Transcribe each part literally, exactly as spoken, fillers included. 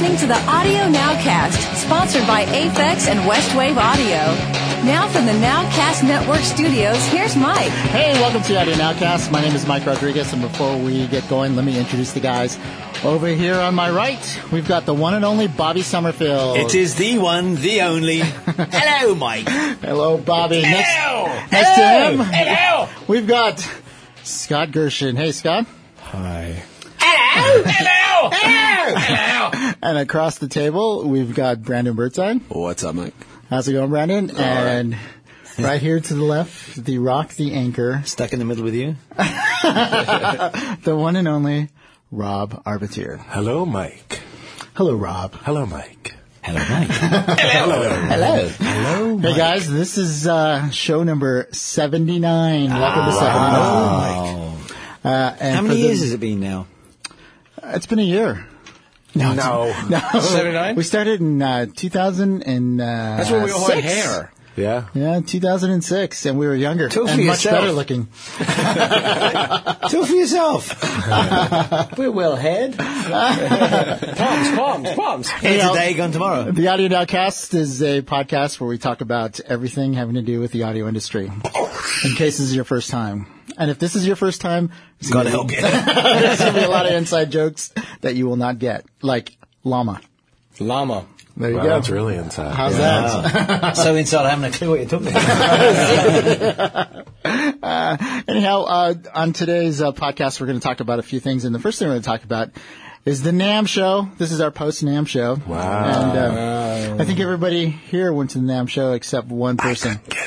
listening to the Audio Nowcast, sponsored by Aphex and Westwave Audio. Now from the Nowcast Network studios, here's Mike. Hey, welcome to the Audio Nowcast. My name is Mike Rodriguez, and before we get going, let me introduce the guys. Over here on my right, we've got the one and only Bobby Summerfield. It is the one, the only. Hello, Mike. Hello, Bobby. Hello. Next, next Hello. to him, Hello. We've got Scott Gershon. Hey, Scott. Hi. Hello. Hello. Hello. Hello. And across the table, we've got Brandon Birdside. What's up, Mike? How's it going, Brandon? All and right. right here to the left, the rock, the anchor. Stuck in the middle with you. The one and only Rob Arbiter. Hello, Mike. Hello, Rob. Hello, Mike. Hello, Mike. Hello. Hello. Hello, Hey, guys, this is uh, show number seventy-nine. Welcome to Wow. seventy-nine. Uh, and How many the, years has it been now? It's been a year. No. No. seventy-nine? We started in uh, two thousand six. That's when we all had hair. Yeah. Yeah, two thousand six, and we were younger Talk for and much yourself. better looking. Talk for yourself. We're well ahead. Palms, palms, palms. Here know, today, gone tomorrow. The Audio Nowcast is a podcast where we talk about everything having to do with the audio industry. In case this is your first time. And if this is your first time, it's God gonna be- help you. there's going to be a lot of inside jokes that you will not get. Like llama. Llama. There you Wow, go. that's really inside. How's that? So inside, I haven't a clue what you're talking about. uh, anyhow, uh, on today's uh, podcast, we're going to talk about a few things. And the first thing we're going to talk about is the NAMM show. This is our post-NAMM show. Wow. And uh, I think everybody here went to the NAMM show except one person. Get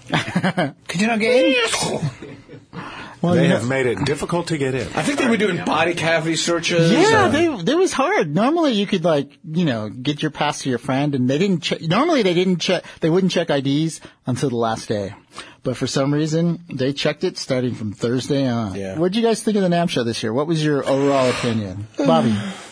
in. Could you not get in? Well, They you know- have made it difficult to get in. I think they were doing body cavity searches. Yeah, and- they, they was hard. Normally, you could like, you know, get your pass to your friend, and they didn't check. Normally, they didn't check. They wouldn't check I Ds until the last day, but for some reason, they checked it starting from Thursday on. Yeah. What did you guys think of the NAMM show this year? What was your overall opinion, Bobby?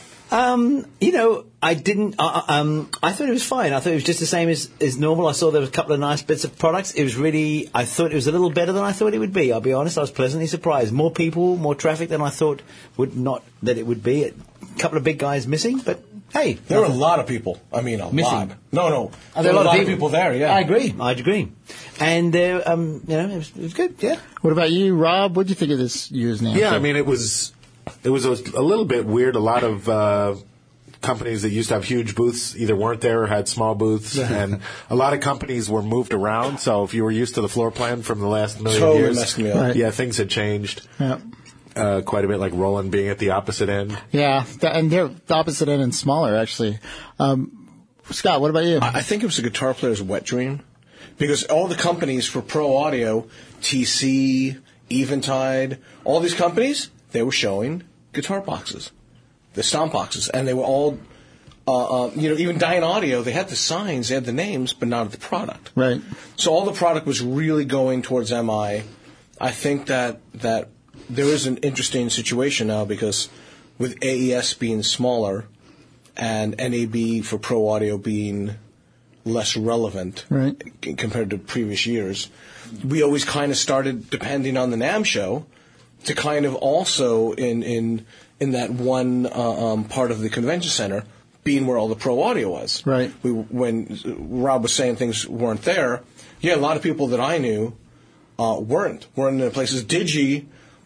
Um, you know, I didn't. Uh, um, I thought it was fine. I thought it was just the same as, as normal. I saw there was a couple of nice bits of products. It was really. I thought it was a little better than I thought it would be. I'll be honest. I was pleasantly surprised. More people, more traffic than I thought would not that it would be. A couple of big guys missing, but hey, There were a lot of people. I mean, a Missing. lot. No, no. Are There were a lot of people there, yeah. I agree. I'd agree. And uh, um, you know, it was, it was good. Yeah. What about you, Rob? What did you think of this year's NAMM Yeah, show? I mean, it was it was a, a little bit weird. A lot of uh, companies that used to have huge booths either weren't there or had small booths, and a lot of companies were moved around. So if you were used to the floor plan from the last million Totally years, messed me up. Right. yeah, things had changed yeah. uh, quite a bit. Like Roland being at the opposite end. Yeah, th- and they're the opposite end and smaller, actually. Um, Scott, what about you? I I think it was a guitar player's wet dream. Because all the companies for pro audio, T C, Eventide, all these companies, they were showing guitar boxes, the stomp boxes, and they were all, uh, uh, you know, even Dyne Audio, they had the signs, they had the names, but not the product. Right. So all the product was really going towards M I. I think that that there is an interesting situation now because with A E S being smaller and N A B for pro audio being less relevant Right. c- compared to previous years, we always kind of started depending on the NAMM show to kind of also in in in that one uh, um, part of the convention center being where all the pro audio was. Right. We, when Rob was saying things weren't there, yeah, a lot of people that I knew uh, weren't weren't in the places. Digi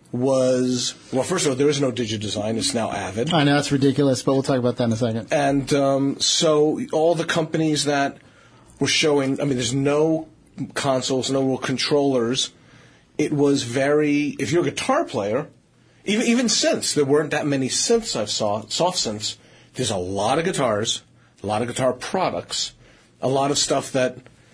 was well. First of all, there is no Digi Design; it's now Avid. I know it's ridiculous, but we'll talk about that in a second. And um, so all the companies that were showing, I mean, there's no consoles, no real controllers. It was very, if you're a guitar player, even even synths, there weren't that many synths I saw, soft synths. There's a lot of guitars, a lot of guitar products, a lot of stuff that,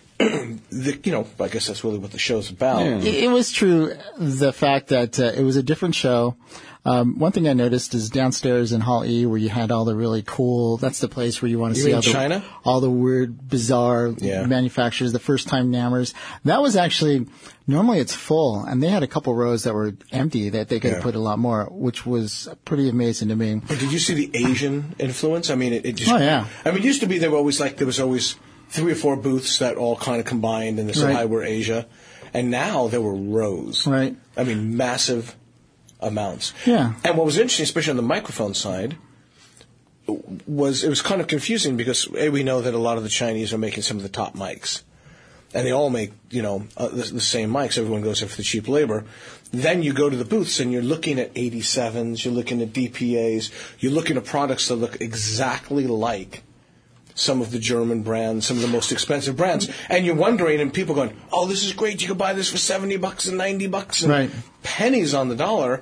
the, you know, I guess that's really what the show's about. It, it was true, the fact that uh, it was a different show. Um, one thing I noticed is downstairs in Hall E, where you had all the really cool. That's the place where you want to You see mean all the, China? all the weird, bizarre Yeah. manufacturers, the first-time nammers. That was actually normally it's full, and they had a couple rows that were empty that they could have Yeah. put a lot more, which was pretty amazing to me. But did you see the Asian influence? I mean, it, it just. Oh, yeah. I mean, it used to be there were always like there was always three or four booths that all kind of combined, and they said, Right. "Hi, we're Asia," and now there were rows. Right. I mean, massive amounts. Yeah. And what was interesting, especially on the microphone side, was it was kind of confusing because A, we know that a lot of the Chinese are making some of the top mics. And they all make, you know, uh, the, the same mics. Everyone goes there for the cheap labor. Then you go to the booths and you're looking at eighty-sevens, you're looking at D P As, you're looking at products that look exactly like some of the German brands, some of the most expensive brands. And you're wondering, and people going, oh, this is great, you can buy this for seventy bucks and ninety bucks and right. pennies on the dollar.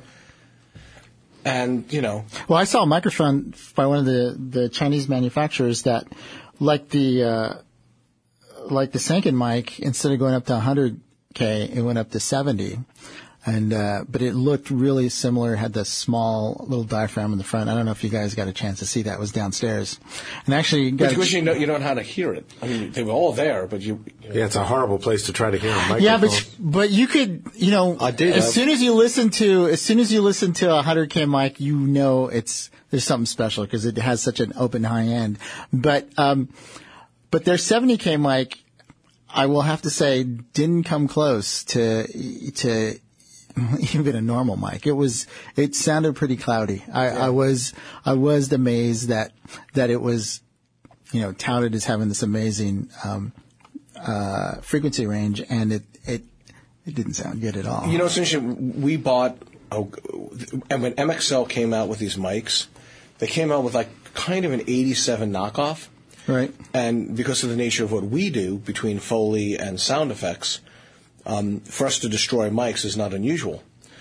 And, you know. Well, I saw a microphone by one of the, the Chinese manufacturers that, like the, uh, like the Sanken mic, instead of going up to one hundred K, it went up to seventy. And, uh, but it looked really similar, had the small little diaphragm in the front. I don't know if you guys got a chance to see that. It was downstairs. And actually, but because you know, you don't know how to hear it. I mean, they were all there, but you. you know. Yeah, it's a horrible place to try to hear a microphone. Yeah, but, but you could, you know, I did, as uh, soon as you listen to, as soon as you listen to a one hundred K mic, you know it's, there's something special because it has such an open high end. But, um, but their seventy K mic, I will have to say, didn't come close to to even a normal mic. It was it sounded pretty cloudy. I, yeah. I was I was amazed that that it was, you know, touted as having this amazing um, uh, frequency range, and it it it didn't sound good at all. You know, it's interesting. We bought, oh, and when M X L came out with these mics, they came out with like kind of an eighty-seven knockoff. Right. And because of the nature of what we do between Foley and sound effects, um, for us to destroy mics is not unusual.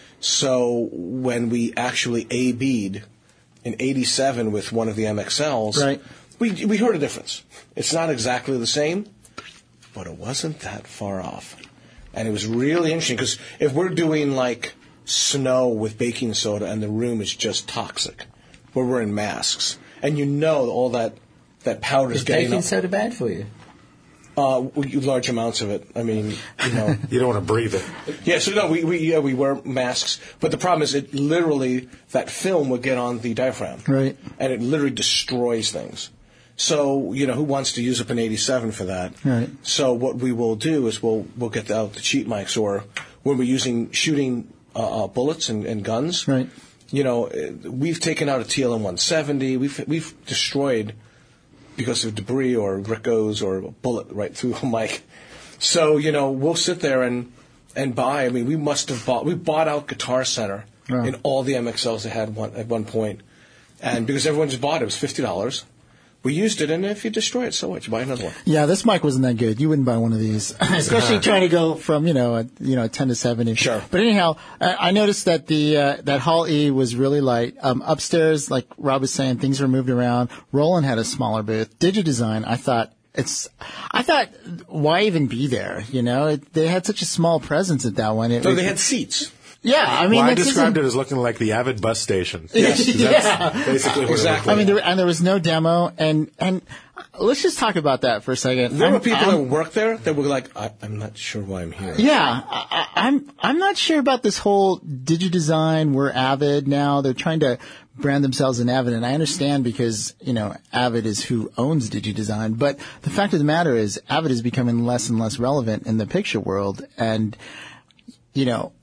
So when we actually A B'd an eighty-seven with one of the M X Ls, right. we we heard a difference. It's not exactly the same, but it wasn't that far off. And it was really interesting because if we're doing like snow with baking soda and the room is just toxic, where we're in masks, and you know all that that powder is getting baking up. soda bad for you? Uh, we, large amounts of it. I mean, you know. You don't want to breathe it. Yeah, so no, we we yeah, we wear masks, but the problem is, it literally that film would get on the diaphragm, right, and it literally destroys things. So you know, who wants to use up an eighty-seven for that? Right. So what we will do is we'll we'll get out the cheap mics, or when we're using shooting uh, uh, bullets and, and guns. Right. You know, we've taken out a T L M one seventy. We've we've destroyed, because of debris or ricots or a bullet right through a mic. So, you know, we'll sit there and, and buy. I mean, we must have bought, we bought out Guitar Center wow. in all the M X Ls they had one, at one point. And because everyone just bought it, it was fifty dollars. We used it, and if you destroy it, so what? You buy another one. Yeah, this mic wasn't that good. You wouldn't buy one of these, especially trying to go from, you know, a, you know, ten to seventy. Sure. But anyhow, I, I noticed that the, uh, that Hall E was really light. Um, upstairs, like Rob was saying, things were moved around. Roland had a smaller booth. DigiDesign, I thought, it's, I thought, why even be there? You know, it, they had such a small presence at that one. It, So it, they had seats. Yeah, I mean, well, I this described isn't- it as looking like the Avid bus station. Yes. That's Yeah. basically what Exactly. I mean, there, and there was no demo, and and let's just talk about that for a second. There I'm- were people I'm- that worked there that were like, I, I'm not sure why I'm here. Yeah, I, I- I'm I'm not sure about this whole DigiDesign. We're Avid now. They're trying to brand themselves in Avid, and I understand because, you know, Avid is who owns DigiDesign. But the fact of the matter is, Avid is becoming less and less relevant in the picture world, and you know,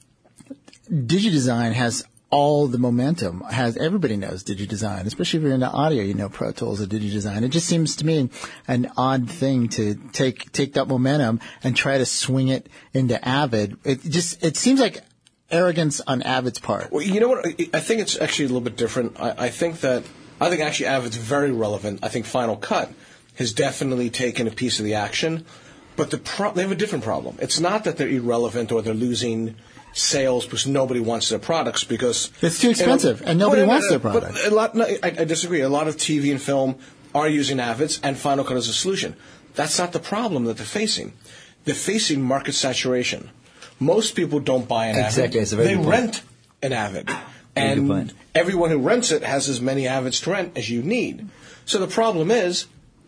DigiDesign has all the momentum. Has everybody knows DigiDesign, especially if you're into audio, you know Pro Tools or DigiDesign. It just seems to me an odd thing to take take that momentum and try to swing it into Avid. It just it seems like arrogance on Avid's part. Well, you know what? I think it's actually a little bit different. I, I think that I think actually Avid's very relevant. I think Final Cut has definitely taken a piece of the action, but the pro- they have a different problem. It's not that they're irrelevant or they're losing sales because nobody wants their products because It's too expensive, you know, and nobody well, wants their but product. A lot, no, I, I disagree. A lot of T V and film are using Avids, and Final Cut is a solution. That's not the problem that they're facing. They're facing market saturation. Most people don't buy an Exactly, Avid. it's a very They good point. rent an Avid. good And point. everyone who rents it has as many Avids to rent as you need. So the problem is,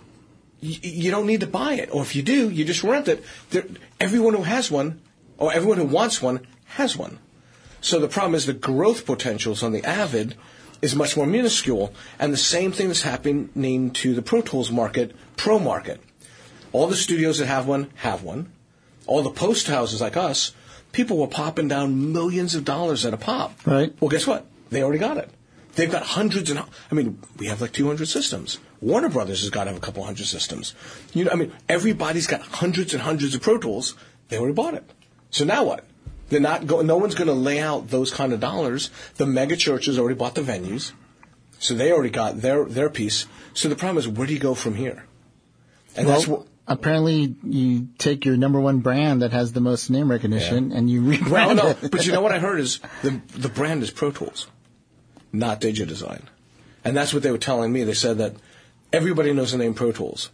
y- you don't need to buy it. Or if you do, you just rent it. There, everyone who has one, or everyone who wants one, has one. So the problem is the growth potentials on the Avid is much more minuscule. And the same thing is happening to the Pro Tools market, Pro market. All the studios that have one, have one. All the post houses like us, people were popping down millions of dollars at a pop. Right. Well, guess what? They already got it. They've got hundreds and, I mean, we have like two hundred systems. Warner Brothers has got to have a couple hundred systems. You know, I mean, everybody's got hundreds and hundreds of Pro Tools. They already bought it. So now what? They're not going, no one's going to lay out those kind of dollars. The mega churches already bought the venues. So they already got their, their piece. So the problem is, where do you go from here? And well, that's what, apparently you take your number one brand that has the most name recognition Yeah. and you rebrand well, no, it. but you know what I heard is the, the brand is Pro Tools, not DigiDesign. And that's what they were telling me. They said that everybody knows the name Pro Tools.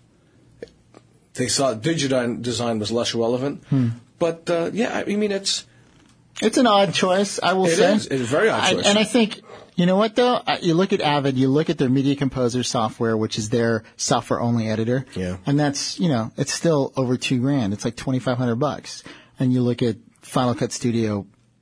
They thought DigiDesign was less relevant. Hmm. But, uh, yeah, I mean, it's... It's an odd choice, I will It say. is. It's a very odd I, choice. and I think, you know what though? I- You look at Avid, you look at their Media Composer software, which is their software-only editor. Yeah. And that's, you know, it's still over two grand. It's like twenty-five hundred bucks. And you look at Final Cut Studio,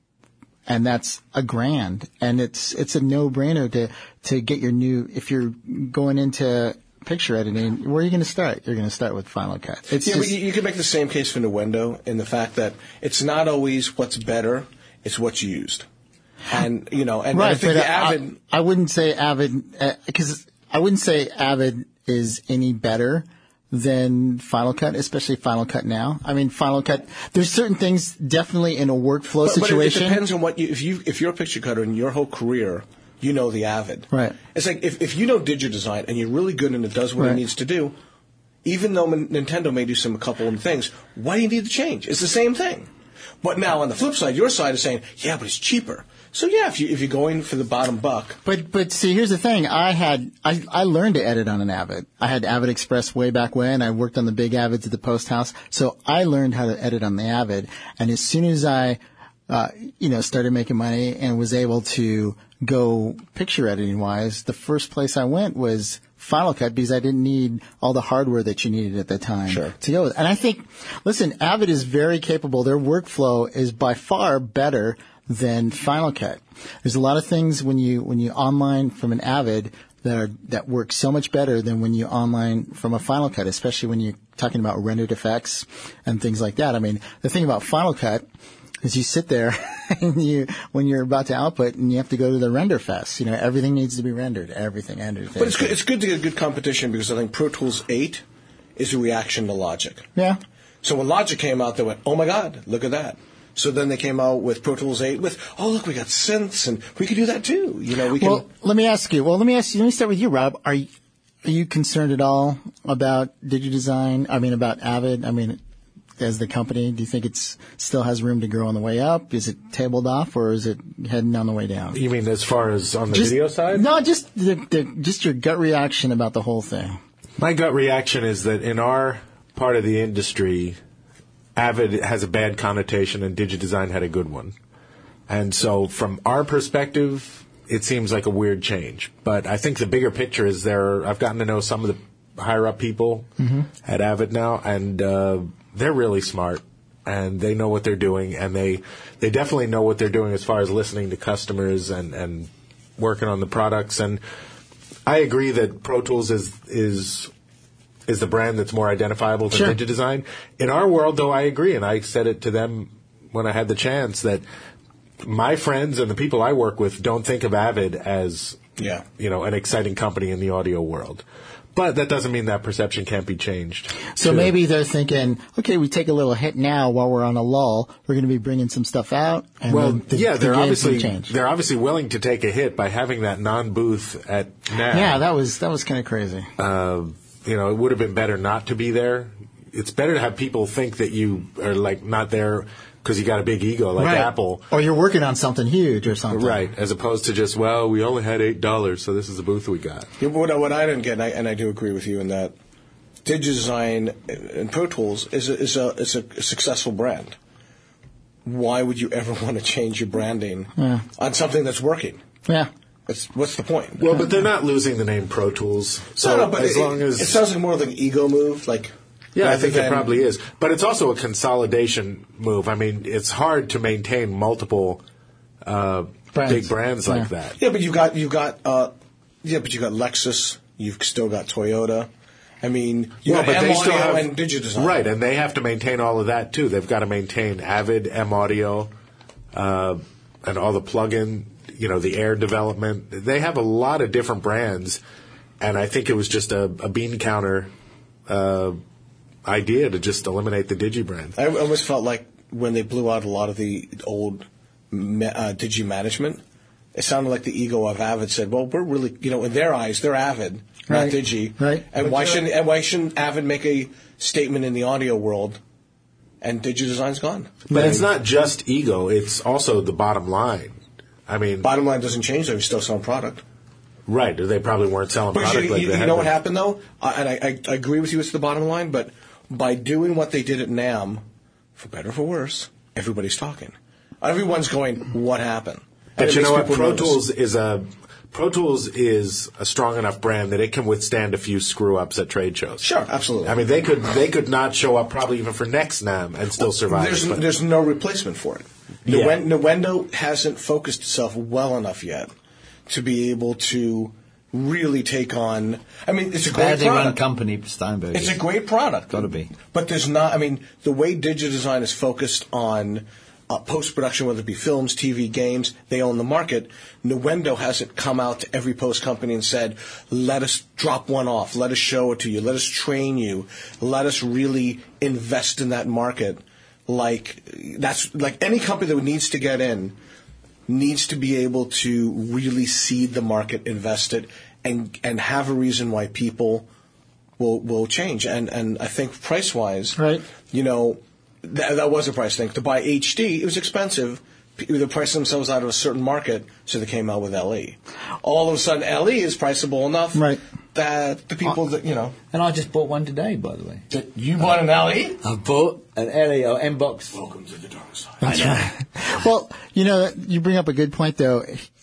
and that's a grand. And it's, it's a no-brainer to, to get your new, if you're going into picture editing, where are you going to start? You're going to start with Final Cut. It's Yeah, just, but you, you can make the same case for Nuendo in the fact that it's not always what's better, it's what's used. And, you know, and, and I right, think but the I, Avid... I wouldn't say Avid, because I wouldn't say Avid is any better than Final Cut, especially Final Cut now. I mean, Final Cut, there's certain things definitely in a workflow But, but it, it situation. depends on what you, if you, if you're a picture cutter in your whole career, you know the Avid. Right. It's like if, if you know DigiDesign and you're really good and it does what Right. it needs to do, even though N- Nintendo may do some a couple of things, why do you need to change? It's the same thing. But now on the flip side, your side is saying, yeah, but it's cheaper. So yeah, if you if you're going for the bottom buck, But but see, here's the thing. I had I, I learned to edit on an Avid. I had Avid Express way back when. I worked on the big Avids at the Post House, so I learned how to edit on the Avid. And as soon as I, uh, you know, started making money and was able to go picture editing wise, the first place I went was Final Cut because I didn't need all the hardware that you needed at the time Sure. to go with. And I think, listen, Avid is very capable. Their workflow is by far better than Final Cut. There's a lot of things when you when you online from an Avid that are that work so much better than when you online from a Final Cut, especially when you're talking about rendered effects and things like that. I mean, the thing about Final Cut is you sit there and you when you're about to output and you have to go to the render fest. You know, everything needs to be rendered. Everything rendered. but it's good, it's good to get good competition because I think Pro Tools eight is a reaction to Logic. Yeah. So when Logic came out, they went, oh my God, look at that. So then they came out with Pro Tools eight with, oh look, we got synths and we can do that too. You know, we can. Well, let me ask you. Well, let me ask you. Let me start with you, Rob. Are you, are you concerned at all about DigiDesign? I mean, about Avid? I mean, as the company, do you think it's still has room to grow on the way up? Is it tabled off, or is it heading on the way down? You mean as far as on the Just- video side? No, just the, the, just your gut reaction about the whole thing. My gut reaction is that in our part of the industry, Avid has a bad connotation and DigiDesign had a good one. And so from our perspective, it seems like a weird change. But I think the bigger picture is there, I've gotten to know some of the higher up people Mm-hmm. at Avid now, and uh, they're really smart. And they know what they're doing, and they they definitely know what they're doing as far as listening to customers and, and working on the products. And I agree that Pro Tools is is is the brand that's more identifiable than Sure. DigiDesign. In our world, though, I agree, and I said it to them when I had the chance that my friends and the people I work with don't think of Avid as Yeah. you know an exciting company in the audio world. But that doesn't mean that perception can't be changed. So too. maybe they're thinking, okay, we take a little hit now while we're on a lull. We're going to be bringing some stuff out. And Well, then the, yeah, the they're game's obviously gonna change. they're obviously willing to take a hit by having that non-booth at N A B. Yeah, that was that was kind of crazy. uh, you know, it would have been better not to be there. It's better to have people think that you are like not there because you got a big ego like right. Apple. Or you're working on something huge or something. Right, as opposed to just, well, we only had eight dollars, so this is the booth we got. Yeah, but what, I- what I didn't get, and I, and I do agree with you in that, DigiDesign and Pro Tools is a, is a is a successful brand. Why would you ever want to change your branding Yeah. on something that's working? Yeah. It's, what's the point? Well, but they're not losing the name Pro Tools. So no, no, but as it, long as it sounds like more of an ego move. Like, yeah, I rather think it than- probably is. But it's also a consolidation move. I mean, it's hard to maintain multiple uh, Brands. big brands like Yeah. that. Yeah, but you've got you've got uh, yeah, but you got Lexus. You've still got Toyota. I mean, you Well, got but they M still Audio have and DigiDesign. right, and they have to maintain all of that too. They've got to maintain Avid, M Audio, uh, and all the plug-in. you know, the Air development. They have a lot of different brands, and I think it was just a, a bean counter uh, idea to just eliminate the Digi brand. I almost felt like when they blew out a lot of the old uh, Digi management, it sounded like the ego of Avid said, well, we're really, you know, in their eyes, they're Avid, Right. not Digi. Right. And why shouldn't, and why shouldn't Avid make a statement in the audio world? And DigiDesign's gone. But it's not just ego, it's also the bottom line. I mean, Bottom line doesn't change, they're still selling product. right, they probably weren't selling But product you, like you, they you had know what been. happened, though? I, and I, I, I agree with you, it's the bottom line, but by doing what they did at NAMM, for better or for worse, everybody's talking. Everyone's going, what happened? And But it you makes know what? people Pro nervous. Tools is a Pro Tools is a strong enough brand that it can withstand a few screw ups at trade shows. Sure, absolutely. I mean, they could they could not show up probably even for next NAMM and still survive. There's, But- there's no replacement for it. Yeah. Nuwen- Nuendo hasn't focused itself well enough yet to be able to really take on. I mean, it's a great Badly run product. company, Steinberg. It's a great product. Gotta be. But there's not. I mean, the way DigiDesign is focused on uh, post production, whether it be films, T V, games, they own the market. Nuendo hasn't come out to every post company and said, "Let us drop one off. Let us show it to you. Let us train you. Let us really invest in that market." Like that's like any company that needs to get in needs to be able to really seed the market, invest it, and and have a reason why people will will change. And and I think price wise, Right. you know, th- that was a price thing. To buy H D, it was expensive. P- They priced themselves out of a certain market, so they came out with L E. All of a sudden, L E is priceable enough Right. that the people that you know. And I just bought one today, by the way. That you bought an L E? I bought an L E or M-Box. Welcome to the dark side. That's right. Well, you know, you bring up a good point, though.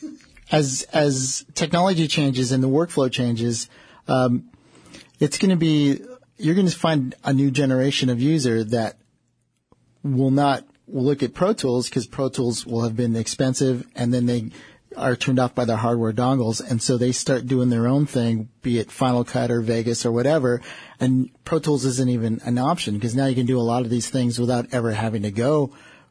As as technology changes and the workflow changes, um, it's going to be you're going to find a new generation of user that will not look at Pro Tools because Pro Tools will have been expensive, and then they are turned off by their hardware dongles, and so they start doing their own thing, be it Final Cut or Vegas or whatever, and Pro Tools isn't even an option because now you can do a lot of these things without ever having to go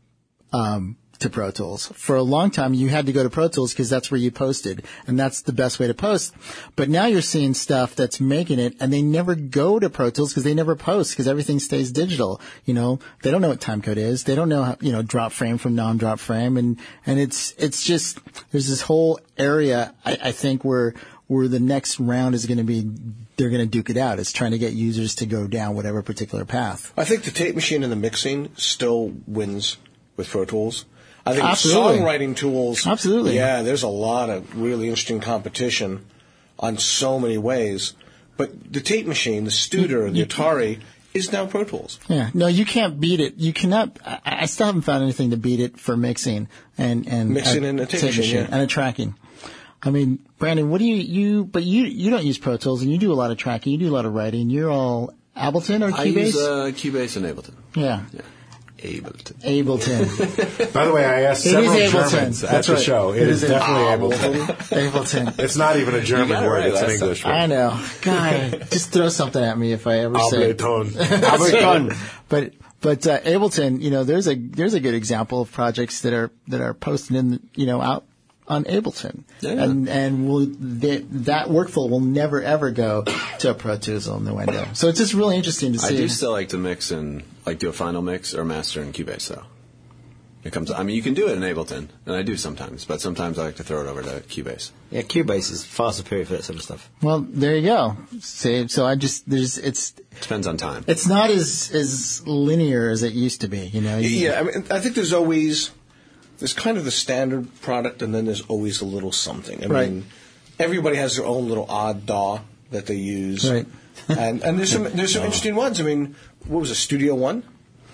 um, to Pro Tools. For a long time, you had to go to Pro Tools because that's where you posted, and that's the best way to post. But now you're seeing stuff that's making it, and they never go to Pro Tools because they never post because everything stays digital. You know, they don't know what timecode is. They don't know how, you know, drop frame from non-drop frame, and and it's it's just there's this whole area I, I think where where the next round is going to be. They're going to duke it out. It's trying to get users to go down whatever particular path. I think the tape machine and the mixing still wins with Pro Tools. I think Absolutely. songwriting tools. Absolutely. Yeah, there's a lot of really interesting competition on so many ways. But the tape machine, the Studer, the Atari, is now Pro Tools. Yeah, no, you can't beat it. You cannot. I, I still haven't found anything to beat it for mixing and and Mixing and a tape machine, yeah. and a tracking. I mean, Brandon, what do you you? But you you don't use Pro Tools and you do a lot of tracking. You do a lot of writing. You're all Ableton or Cubase? I use uh, Cubase and Ableton. yeah. Yeah. Ableton. Ableton. By the way, I asked It several is Ableton. Germans at That's the right. show. It, It is, is definitely Ableton. Ableton. Ableton. It's not even a German got it word; right it's an last English word. I know. God, just throw something at me if I ever say. Ableton. Ableton. But but uh, Ableton, you know, there's a there's a good example of projects that are that are posted in, you know, out on Ableton, Yeah, yeah. and and will that that workflow will never ever go to a Pro Tools on the window. So it's just really interesting to I see. do still like to mix and like do a final mix or master in Cubase though. It comes. I mean, you can do it in Ableton, and I do sometimes, but sometimes I like to throw it over to Cubase. Yeah, Cubase is far superior for that sort of stuff. Well, there you go. See, so I just there's it's Depends on time. it's not as as linear as it used to be. You know. You- Yeah, I mean, I think there's always there's kind of the standard product, and then there's always a little something. I Right. mean, everybody has their own little odd D A W that they use, Right. and and there's some there's some interesting ones. I mean, what was it, Studio One?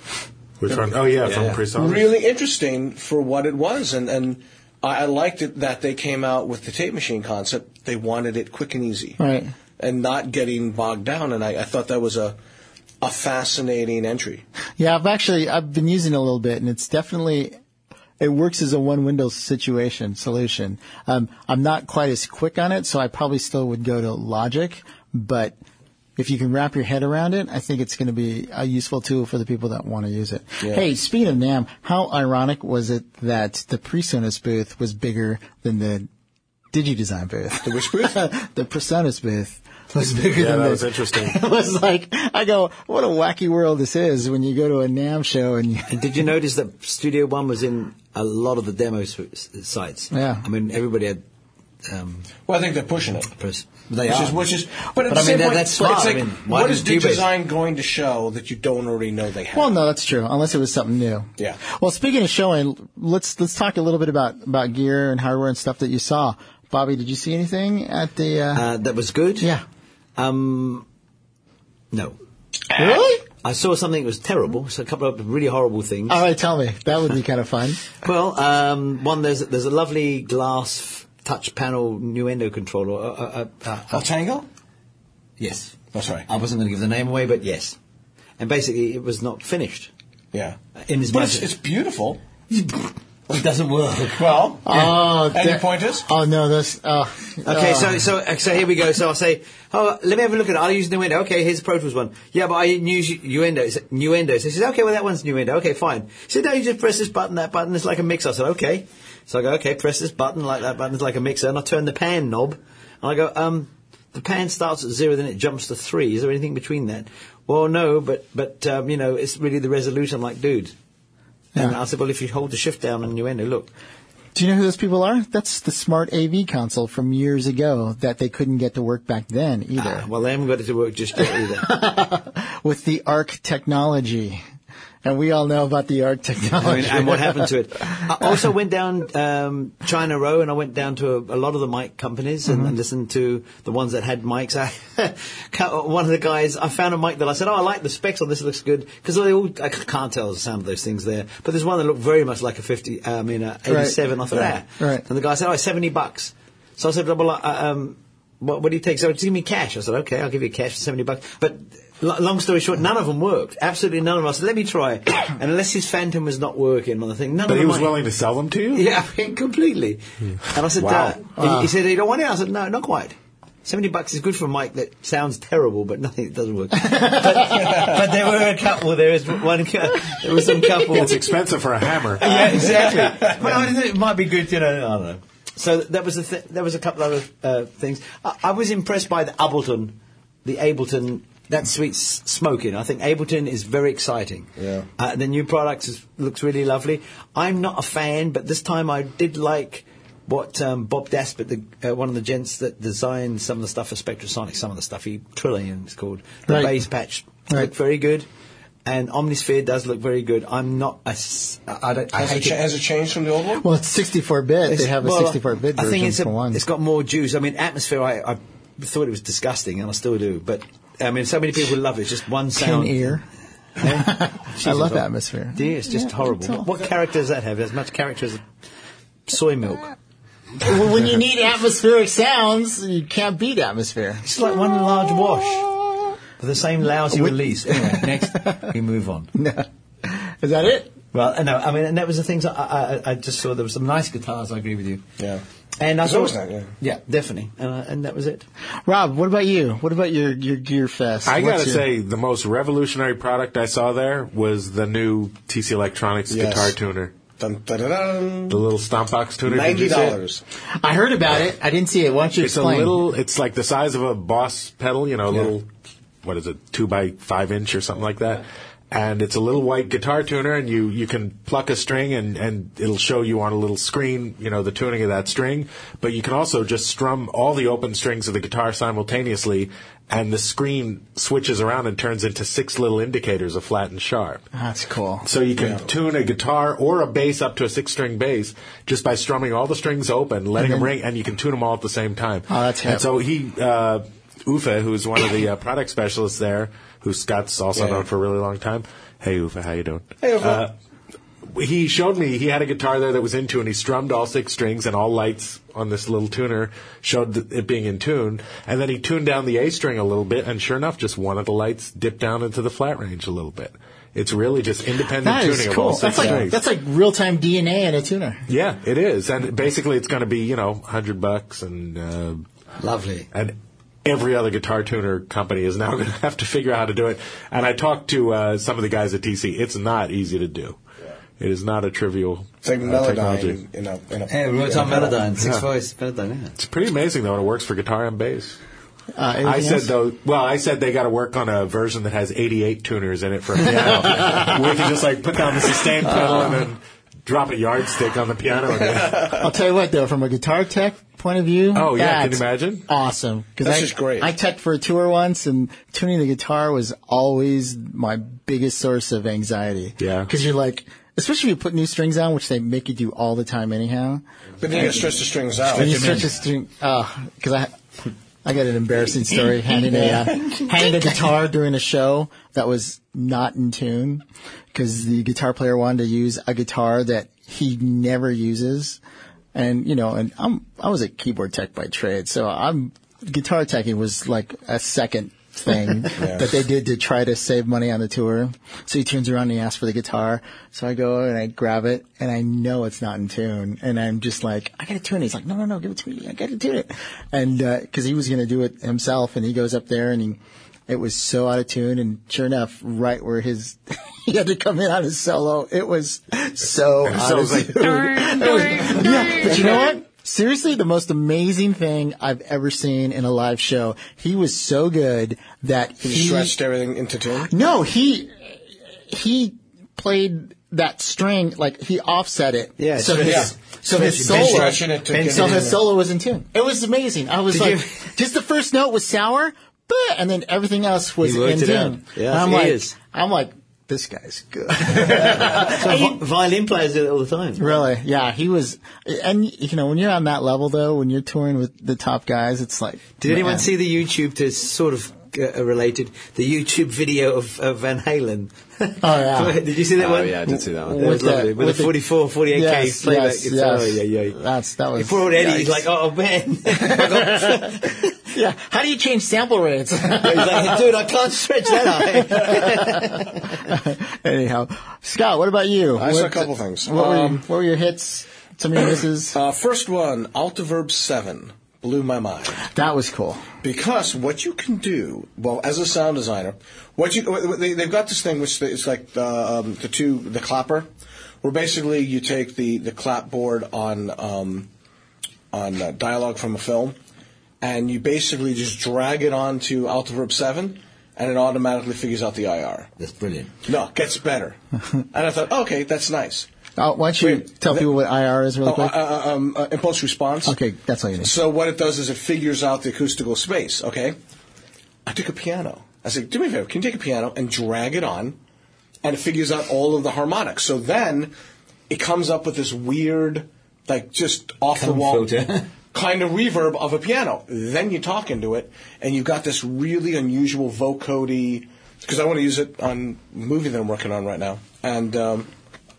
Which one? Oh yeah, from yeah. Presonus. Really interesting for what it was, and and I, I liked it that they came out with the tape machine concept. They wanted it quick and easy, Right. and not getting bogged down. And I, I thought that was a a fascinating entry. Yeah, I've actually I've been using it a little bit, and it's definitely it works as a one window situation solution. Um, I'm not quite as quick on it, so I probably still would go to Logic, but if you can wrap your head around it, I think it's going to be a useful tool for the people that want to use it. Yeah. Hey, speaking of NAMM, how ironic was it that the PreSonus booth was bigger than the DigiDesign booth? The which booth? The PreSonus booth was bigger Yeah, than that the, was interesting. It was like, I go, what a wacky world this is when you go to a NAMM show and you, And did you notice that Studio One was in a lot of the demo s- sites? Yeah. I mean, everybody had. Um, Well, I think they're pushing it. pres- they Which are. is, which is, but at But the I same mean, that- point, that's it's like, smart. I mean, why what is didn't Cubase- DigiDesign going to show that you don't already know they have? well, no, that's true, unless it was something new. Yeah. Well, speaking of showing, let's let's talk a little bit about, about gear and hardware and stuff that you saw. Bobby, did you see anything at the? Uh, uh, that was good. yeah. Um, no. Really? I saw something that was terrible. So a couple of really horrible things. All right, tell me. That would be kind of fun. Well, um, one there's there's a lovely glass f- touch panel Nuendo controller. Uh, uh, uh, uh, Oh, Tango? yes. Oh, sorry. I wasn't going to give the name away, but yes. And basically, it was not finished. Yeah. In his But it's, budget. it's beautiful. It doesn't work. Well, Oh, and that- your pointers? Oh no, this. Oh, Okay, oh. so so so here we go. So I'll say, oh, let me have a look at it. I'll use Nuendo. Okay, here's the Pro Tools one. Yeah, but I use Nuendo. It's Nuendo. So he says, okay, well that one's Nuendo. Okay, fine. He said, no, you just press this button, that button. It's like a mixer. I said, okay. So I go, okay, press this button, like that button. It's like a mixer. And I turn the pan knob, and I go, um, the pan starts at zero, then it jumps to three. Is there anything between that? Well, no, but but um, you know, it's really the resolution. I'm like, dude. And Yeah. I said, well, if you hold the shift down on Nuendo, look. Do you know who those people are? That's the Smart A V console from years ago that they couldn't get to work back then either. Ah, well, they haven't got it to work just yet either. With the ARC technology. And we all know about the ARC I technology. mean, and what happened to it. I also went down um, China Row, and I went down to a, a lot of the mic companies and, and listened to the ones that had mics. I, one of the guys, I found a mic that I said, oh, I like the specs on this, it looks good. Because they all, I can't tell the sound of those things there. But there's one that looked very much like a fifty, I mean, a eighty-seven. Right. I thought, Right. ah. Right. And the guy said, oh, it's seventy bucks. So I said, well, uh, um, what, what do you take? So just give me cash. I said, okay, I'll give you cash for seventy bucks. But l- long story short, none of them worked. Absolutely none of them. I said, let me try. And unless his Phantom was not working on the thing, none But of he them was might- willing to sell them to you? Yeah, I mean, completely. And I said, Wow. uh, he, he said, you don't want it? I said, no, not quite. seventy bucks is good for a mic that sounds terrible, but nothing that doesn't work. but, but there were a couple. There was one. There was some couple. It's expensive for a hammer. Yeah, exactly. But I think it might be good, you know. I don't know. So that was a th- there was a couple other uh, things. I-, I was impressed by the Ableton, the Ableton. That sweet s- smoking. I think Ableton is very exciting. Yeah. Uh, the new product is, looks really lovely. I'm not a fan, but this time I did like what um, Bob Daspert, the, uh, one of the gents that designed some of the stuff for Spectrasonic, some of the stuff he Trillion it's called, the Right. bass patch Right. looked very good, and Omnisphere does look very good. I'm not a s- I, I don't. I Has it, hate cha- it. has it changed from the old one? Well, it's sixty-four bit. It's- They have a well, sixty-four bit version I think it's, for a, one. it's got more juice. I mean, Atmosphere, I, I thought it was disgusting, and I still do. But I mean, so many people love it. It's just one Tin sound. ear. Yeah. I love Jesus, Atmosphere. Do you? It's just Yeah, horrible. it's all- What, what character does that have? As much character as soy milk. Well, when you need atmospheric sounds, you can't beat Atmosphere. It's like one large wash with the same lousy release. Anyway, next we move on. Is that it? Well, no, I mean, and that was the things I, I, I just saw. There were some nice guitars. I agree with you. Yeah. And I There's saw, always that, yeah. yeah, definitely, and, uh, and that was it. Rob, what about you? What about your, your Gear Fest? I What's gotta your- say, the most revolutionary product I saw there was the new T C Electronics Yes. guitar tuner. Dun, dun, dun, dun. The little stomp box tuner. Did Ninety you see it? dollars. I heard about it. I didn't see it. Why don't you It's a explain? little. It's like the size of a Boss pedal. You know, a Yeah. little. What is it? Two by five inch or something like that. And it's a little white guitar tuner, and you, you can pluck a string, and, and it'll show you on a little screen, you know, the tuning of that string. But you can also just strum all the open strings of the guitar simultaneously, and the screen switches around and turns into six little indicators of flat and sharp. That's cool. So you can tune a guitar or a bass up to a six-string bass just by strumming all the strings open, letting them ring, and you can tune them all at the same time. Oh, that's hip. And so he, uh, Uwe, who's one of the uh, product specialists there, who Scott's also Yeah. known for a really long time. Hey, Uwe, how you doing? Hey, Uwe. Uh, he showed me he had a guitar there that was in tune. He strummed all six strings, and all lights on this little tuner showed th- it being in tune. And then he tuned down the A string a little bit, and sure enough, just one of the lights dipped down into the flat range a little bit. It's really just independent That tuning is of cool. all six That's like strings. that's like real time D N A in a tuner. Yeah, it is, and basically it's going to be you know hundred bucks and uh, Lovely. and every other guitar tuner company is now going to have to figure out how to do it. And I talked to uh, some of the guys at T C. It's not easy to do. It is not a trivial It's like uh, technology. Melodyne in a, in a, Hey, we wrote on in a- Melodyne, six Yeah. voice Melodyne. Yeah. It's pretty amazing, though, and it works for guitar and bass. Uh, I anything said, else? though, well, I said they got to work on a version that has eighty-eight tuners in it for a piano. Where you can just, like, put down the sustain pedal and then drop a yardstick on the piano. And then, I'll tell you what, though, from a guitar tech point of view, oh, yeah, can you that's imagine? awesome. 'Cause That's I, just great. I teched for a tour once, and tuning the guitar was always my biggest source of anxiety. Yeah. Because you're like, especially if you put new strings on, which they make you do all the time anyhow. But then you stretch the strings out. When you stretch a string, because I, I got an embarrassing story handing a uh, handing a guitar during a show that was not in tune because the guitar player wanted to use a guitar that he never uses, and you know, and I'm I was a keyboard tech by trade, so I'm guitar teching was like a second thing that they did to try to save money on the tour. So he turns around and he asks for the guitar. So I go and I grab it and I know it's not in tune. And I'm just like, I gotta tune it. He's like, no, no, no, give it to me. I gotta tune it. And, uh, cause he was gonna do it himself and he goes up there and he, it was so out of tune. And sure enough, right where his, he had to come in on his solo. It was so out So it of was like, tune. It was- yeah, but you know what? Seriously, the most amazing thing I've ever seen in a live show. He was so good that You he stretched everything into tune. no, he he played that string like he offset it. Yeah, so stretch- his yeah. so his Stretch- solo stretching it to and get so it in his there. solo was in tune. It was amazing. I was Did like, you- just the first note was sour, but and then everything else was He worked in it tune. out. Yeah, And I'm he like, is. I'm like, this guy's good. So vi- violin players do it all the time. Really? Yeah, he was. And you know, when you're on that level though, when you're touring with the top guys, it's like. Did anyone man. see the YouTube to sort of uh, related the YouTube video of, of Van Halen? Oh yeah. Did you see that Oh, one? yeah, I did see that one. That was With the- lovely. With, with a the- forty-four, forty-eight K Yes, playback yes, guitar. yes. Yeah, yeah. That's that was. Poor old Eddie, he's yikes. like, oh man. Yeah. How do you change sample rates? He's like, dude, I can't stretch that high. Anyhow, Scott, what about you? I saw a What- couple things. What, were Um, your, what were your hits? Some of your misses? Uh, first one, Altiverb seven, blew my mind. That was cool. Because what you can do, well, as a sound designer, what you they, they've got this thing which is like the, um, the two the clapper, where basically you take the the clapboard on um, on uh, dialogue from a film, and you basically just drag it onto Altiverb seven, and it automatically figures out the I R. That's brilliant. No, it gets better. And I thought, okay, that's nice. Uh, why don't you Wait, tell that- people what I R is really Oh, quick? uh, uh, um, uh, impulse response. Okay, that's all you need. So what it does is it figures out the acoustical space, okay? I took a piano. I said, do me a favor, can you take a piano and drag it on, and it figures out all of the harmonics. So then it comes up with this weird, like just off-the-wall filter. kind of reverb of a piano. Then you talk into it, and you've got this really unusual vocody, because I want to use it on a movie that I'm working on right now. And um,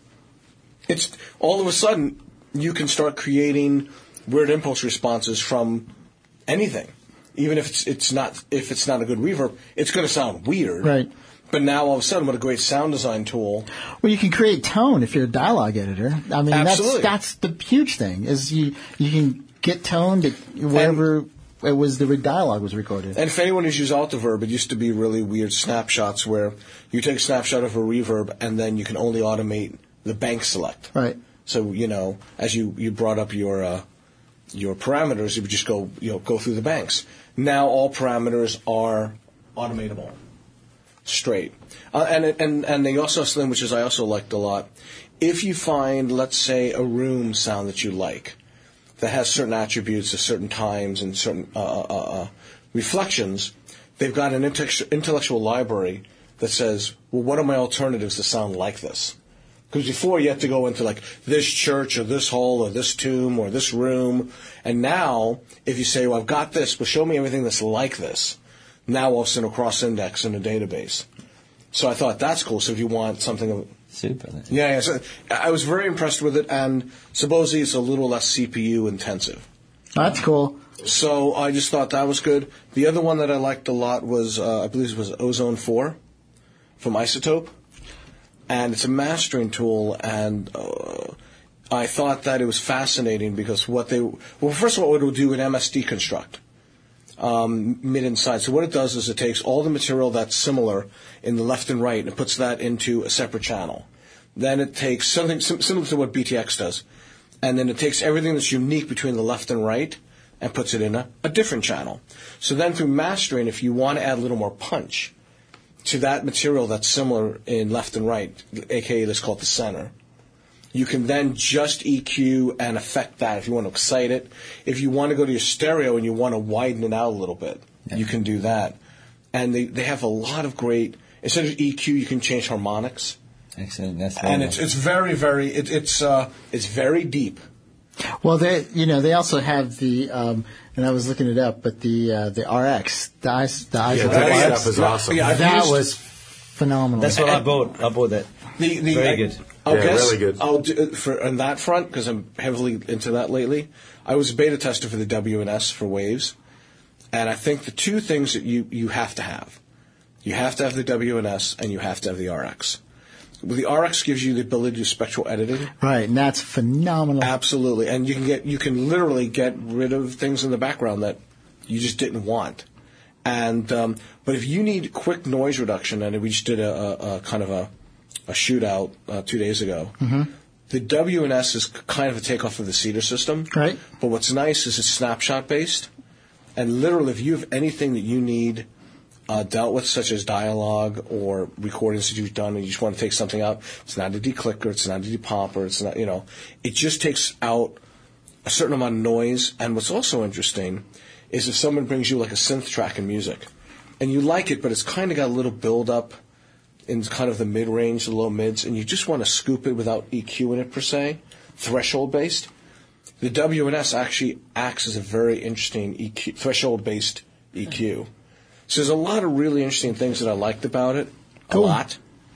it's all of a sudden you can start creating weird impulse responses from anything, even if it's it's not if it's not a good reverb, it's going to sound weird. Right. But now all of a sudden, what a great sound design tool! Well, you can create tone if you're a dialogue editor. I mean, Absolutely. that's that's the huge thing is you you can get tone to wherever it was the dialogue was recorded. And if anyone who's used Altiverb, it used to be really weird snapshots where you take a snapshot of a reverb and then you can only automate the bank select. Right. So you know, as you, you brought up your uh, your parameters, you would just go you know go through the banks. Now all parameters are automatable, straight. Uh, and it- and and they also have something which is I also liked a lot. If you find, let's say, a room sound that you like that has certain attributes at certain times and certain uh, uh, uh, reflections, they've got an intellect- intellectual library that says, well, what are my alternatives to sound like this? Because before you had to go into like this church or this hall or this tomb or this room. And now, if you say, well, I've got this, but show me everything that's like this, now all of a sudden it'll cross-index in a database. So I thought that's cool. So if you want something of... Super. Yeah, yeah. So I was very impressed with it, and supposedly it's a little less C P U intensive. That's cool. So I just thought that was good. The other one that I liked a lot was, uh, I believe it was Ozone four from Isotope. And it's a mastering tool, and uh, I thought that it was fascinating because what they... Well, first of all, it will do an M S deconstruct. um, mid and side. So what it does is it takes all the material that's similar in the left and right and puts that into a separate channel. Then it takes something sim- similar to what B T X does, and then it takes everything that's unique between the left and right and puts it in a, a different channel. So then through mastering, if you want to add a little more punch to that material that's similar in left and right, aka let's call it the center, you can then just E Q and affect that if you want to excite it. If you want to go to your stereo and you want to widen it out a little bit, yeah. you can do that. And they, they have a lot of great, instead of E Q, you can change harmonics. Excellent. That's and it's it's very, very, it, it's uh, it's very deep. Well, they, you know, they also have the, um, and I was looking it up, but the uh, the R X, the eyes, the eyes yeah, of that the stuff X, is awesome. Yeah, that used, was phenomenal. That's what I bought. I bought that. The, the, Very I, good. I'll yeah, guess, really good. I'll do, for on that front, because I'm heavily into that lately. I was a beta tester for the W and S for Waves, and I think the two things that you, you have to have, you have to have the W and S, and you have to have the R X. Well, the R X gives you the ability to do spectral editing. Right, and that's phenomenal. Absolutely, and you can get you can literally get rid of things in the background that you just didn't want. And um, but if you need quick noise reduction, and we just did a, a, a kind of a, a shootout uh, two days ago. Mm-hmm. The W and S is kind of a takeoff of the Cedar system. Right. But what's nice is it's snapshot based, and literally, if you have anything that you need uh, dealt with, such as dialogue or recordings that you've done, and you just want to take something out, it's not a declicker, it's not a depopper, it's not, you know, it just takes out a certain amount of noise. And what's also interesting is if someone brings you like a synth track in music, and you like it, but it's kind of got a little build up in kind of the mid range, the low mids, and you just want to scoop it without EQing it per se, threshold based. The W and S actually acts as a very interesting E Q, threshold based E Q. So there's a lot of really interesting things that I liked about it. A Cool. lot.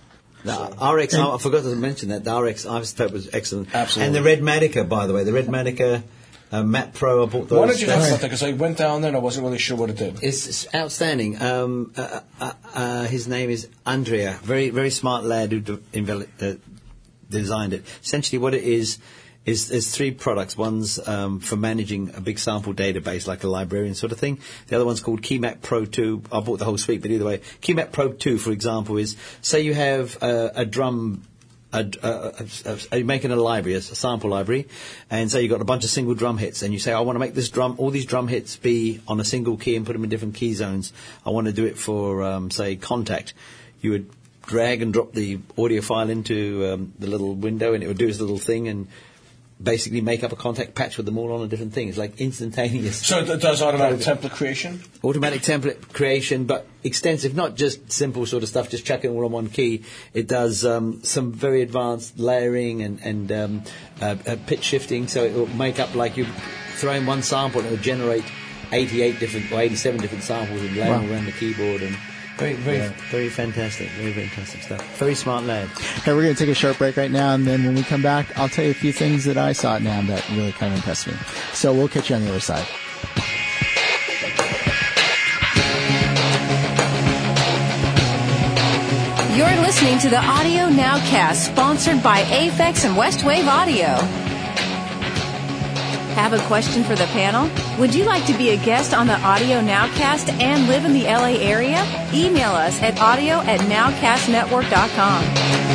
The R X, I forgot to mention that. The R X isotope was excellent. Absolutely. And the Red Matica, by the way, the Red Matica uh, Matte Pro, I bought those. Why don't you talk That's- about that? Because I went down there and I wasn't really sure what it did. It's, it's outstanding. Um, uh, uh, uh, his name is Andrea, very very smart lad who de- envel- uh, designed it. Essentially, what it is is there's three products. One's um, for managing a big sample database, like a librarian sort of thing. The other one's called KeyMap Pro two. I bought the whole suite, but either way, KeyMap Pro two, for example, is say you have uh, a drum. A, a, a, a, you're making a library, a sample library, and so you've got a bunch of single drum hits, and you say, I want to make this drum, all these drum hits be on a single key and put them in different key zones. I want to do it for, um, say, Contact. You would drag and drop the audio file into um, the little window, and it would do its little thing, and basically make up a Contact patch with them all on a different thing. It's like instantaneous. So it does automatic template creation? Automatic template creation, but extensive, not just simple sort of stuff, just chucking all on one key. It does um, some very advanced layering and, and um, uh, uh, pitch shifting, so it will make up like you throw in one sample and it will generate eighty-eight different or eighty-seven different samples and lay them Wow. around the keyboard. And very, very, Yeah. very fantastic, very, very fantastic stuff. Very smart lad. Hey, we're going to take a short break right now, and then when we come back, I'll tell you a few things that I saw now that really kind of impressed me. So we'll catch you on the other side. You're listening to the Audio Nowcast, sponsored by Aphex and Westwave Audio. Have a question for the panel? Would you like to be a guest on the Audio Nowcast and live in the L A area? Email us at audio at nowcast network dot com.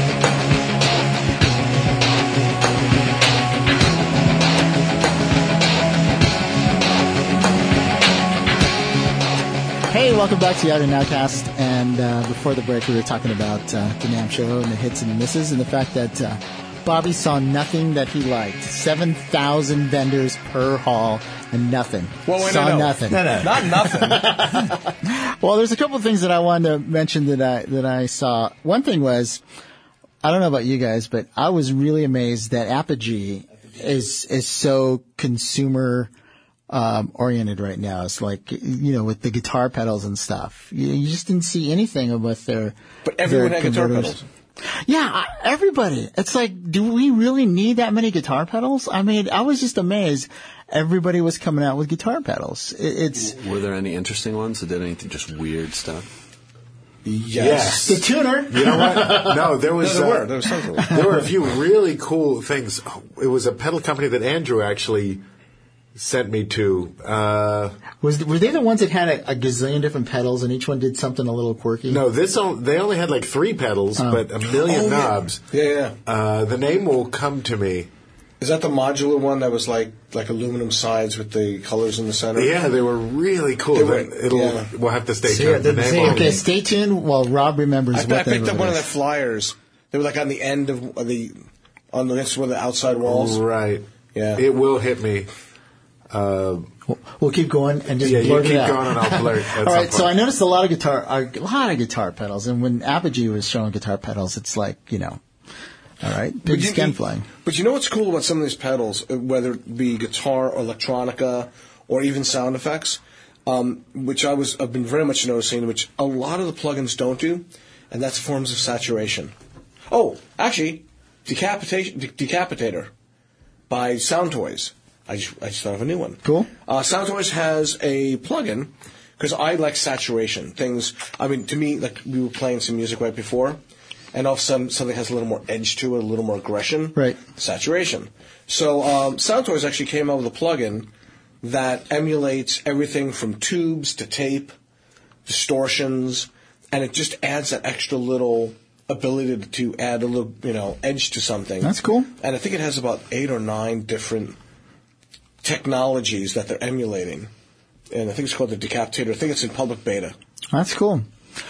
Hey, welcome back to the Audio Nowcast. And uh, before the break, we were talking about uh, the NAMM show and the hits and the misses, and the fact that uh, Bobby saw nothing that he liked. seven thousand vendors per hall and nothing. Well, wait, saw no, no. nothing. No, no. Not nothing. Well, there's a couple of things that I wanted to mention that I that I saw. One thing was, I don't know about you guys, but I was really amazed that Apogee is is so consumer um, oriented right now. It's like, you know, with the guitar pedals and stuff. You, you just didn't see anything with their. But everyone their had guitar converters. pedals. Yeah, I- everybody. It's like, do we really need that many guitar pedals? I mean, I was just amazed. Everybody was coming out with guitar pedals. It, it's Were there any interesting ones that did anything just weird stuff? Yes. the tuner. You know what? No, there was No, there uh, were. There was something. there were a few really cool things. It was a pedal company that Andrew actually sent me to. Uh, Was were they the ones that had a, a gazillion different pedals and each one did something a little quirky? no, this on, they only had like three pedals, Oh. but a million Oh, yeah. knobs. Yeah, yeah. Uh, the name will come to me. Is that the modular one that was like like aluminum sides with the colors in the center? Yeah, they were really cool. They were- Then It'll, yeah. We'll have to stay See, tuned. yeah, The the- name see, will- Okay, stay tuned while Rob remembers I, what I they picked were. up one of the flyers. They were like on the end of the on the next one of the outside walls. Right. Yeah. It will hit me. Uh, We'll, we'll keep going and just Yeah, you blurt keep it out. going and I'll blurt at All some right, so point. I noticed a lot of guitar, a lot of guitar pedals, and when Apogee was showing guitar pedals, it's like, you know, all right, big But you- skin you- flying. But you know what's cool about some of these pedals, uh, whether it be guitar or electronica or even sound effects, um, which I was I've been very much noticing, which a lot of the plugins don't do, and that's forms of saturation. Oh, actually, decapitation, de- Decapitator by Sound Toys. I just, I just thought of a new one. Cool. Uh, Sound Toys has a plugin because I like saturation things. I mean, to me, like we were playing some music right before, and all of a sudden something has a little more edge to it, a little more aggression. Right. Saturation. So um, Sound Toys actually came out with a plugin that emulates everything from tubes to tape, distortions, and it just adds that extra little ability to, to add a little, you know, edge to something. That's cool. And I think it has about eight or nine different technologies that they're emulating. And I think it's called the Decapitator. I think it's in public beta. That's cool.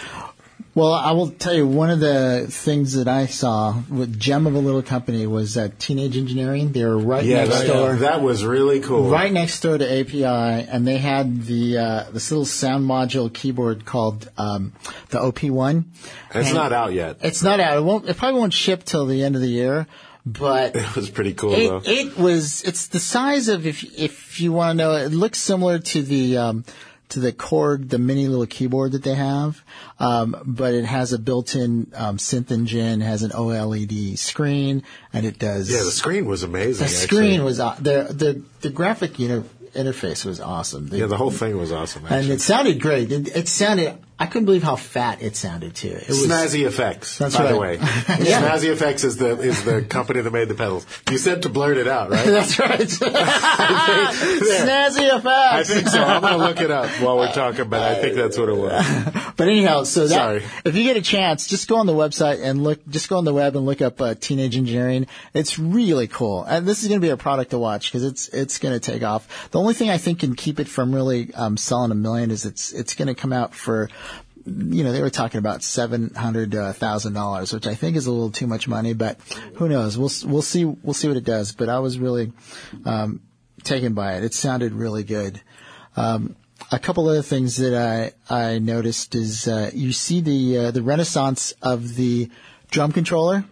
Well, I will tell you, one of the things that I saw with Gem of a Little Company was uh, Teenage Engineering. They were right yeah, next that, door. that was really cool. Right next door to A P I, and they had the uh, this little sound module keyboard called um, the O P one. It's And not out yet. It's not out. It won't. It probably won't ship till the end of the year. But It was pretty cool, though. it, it was. It's the size of if if you want to know. It looks similar to the um, to the Korg, the mini little keyboard that they have, um, but it has a built-in um, synth engine, has an OLED screen, and it does. Yeah, the screen was amazing. The actually. screen was aw- the the the graphic inter- interface was awesome. The- Yeah, the whole thing was awesome. and Actually. it sounded great. It, it sounded. I couldn't believe how fat it sounded too. It was Snazzy Effects, That's by the right. way. Yeah. Snazzy Effects is the is the company that made the pedals. You said to blurt it out, right? That's right. Snazzy effects. I think so. I'm going to look it up while we're talking, but I think that's what it was. But anyhow, so that, Sorry. if you get a chance, just go on the website and look, just go on the web and look up uh, Teenage Engineering. It's really cool. And this is going to be a product to watch because it's, it's going to take off. The only thing I think can keep it from really, um, selling a million is it's, it's going to come out for, you know, they were talking about seven hundred thousand dollars, which I think is a little too much money, but who knows? We'll, we'll see, we'll see what it does. But I was really, um, taken by it. It sounded really good. Um, a couple other things that I, I noticed is, uh, you see the, uh, the renaissance of the drum controller.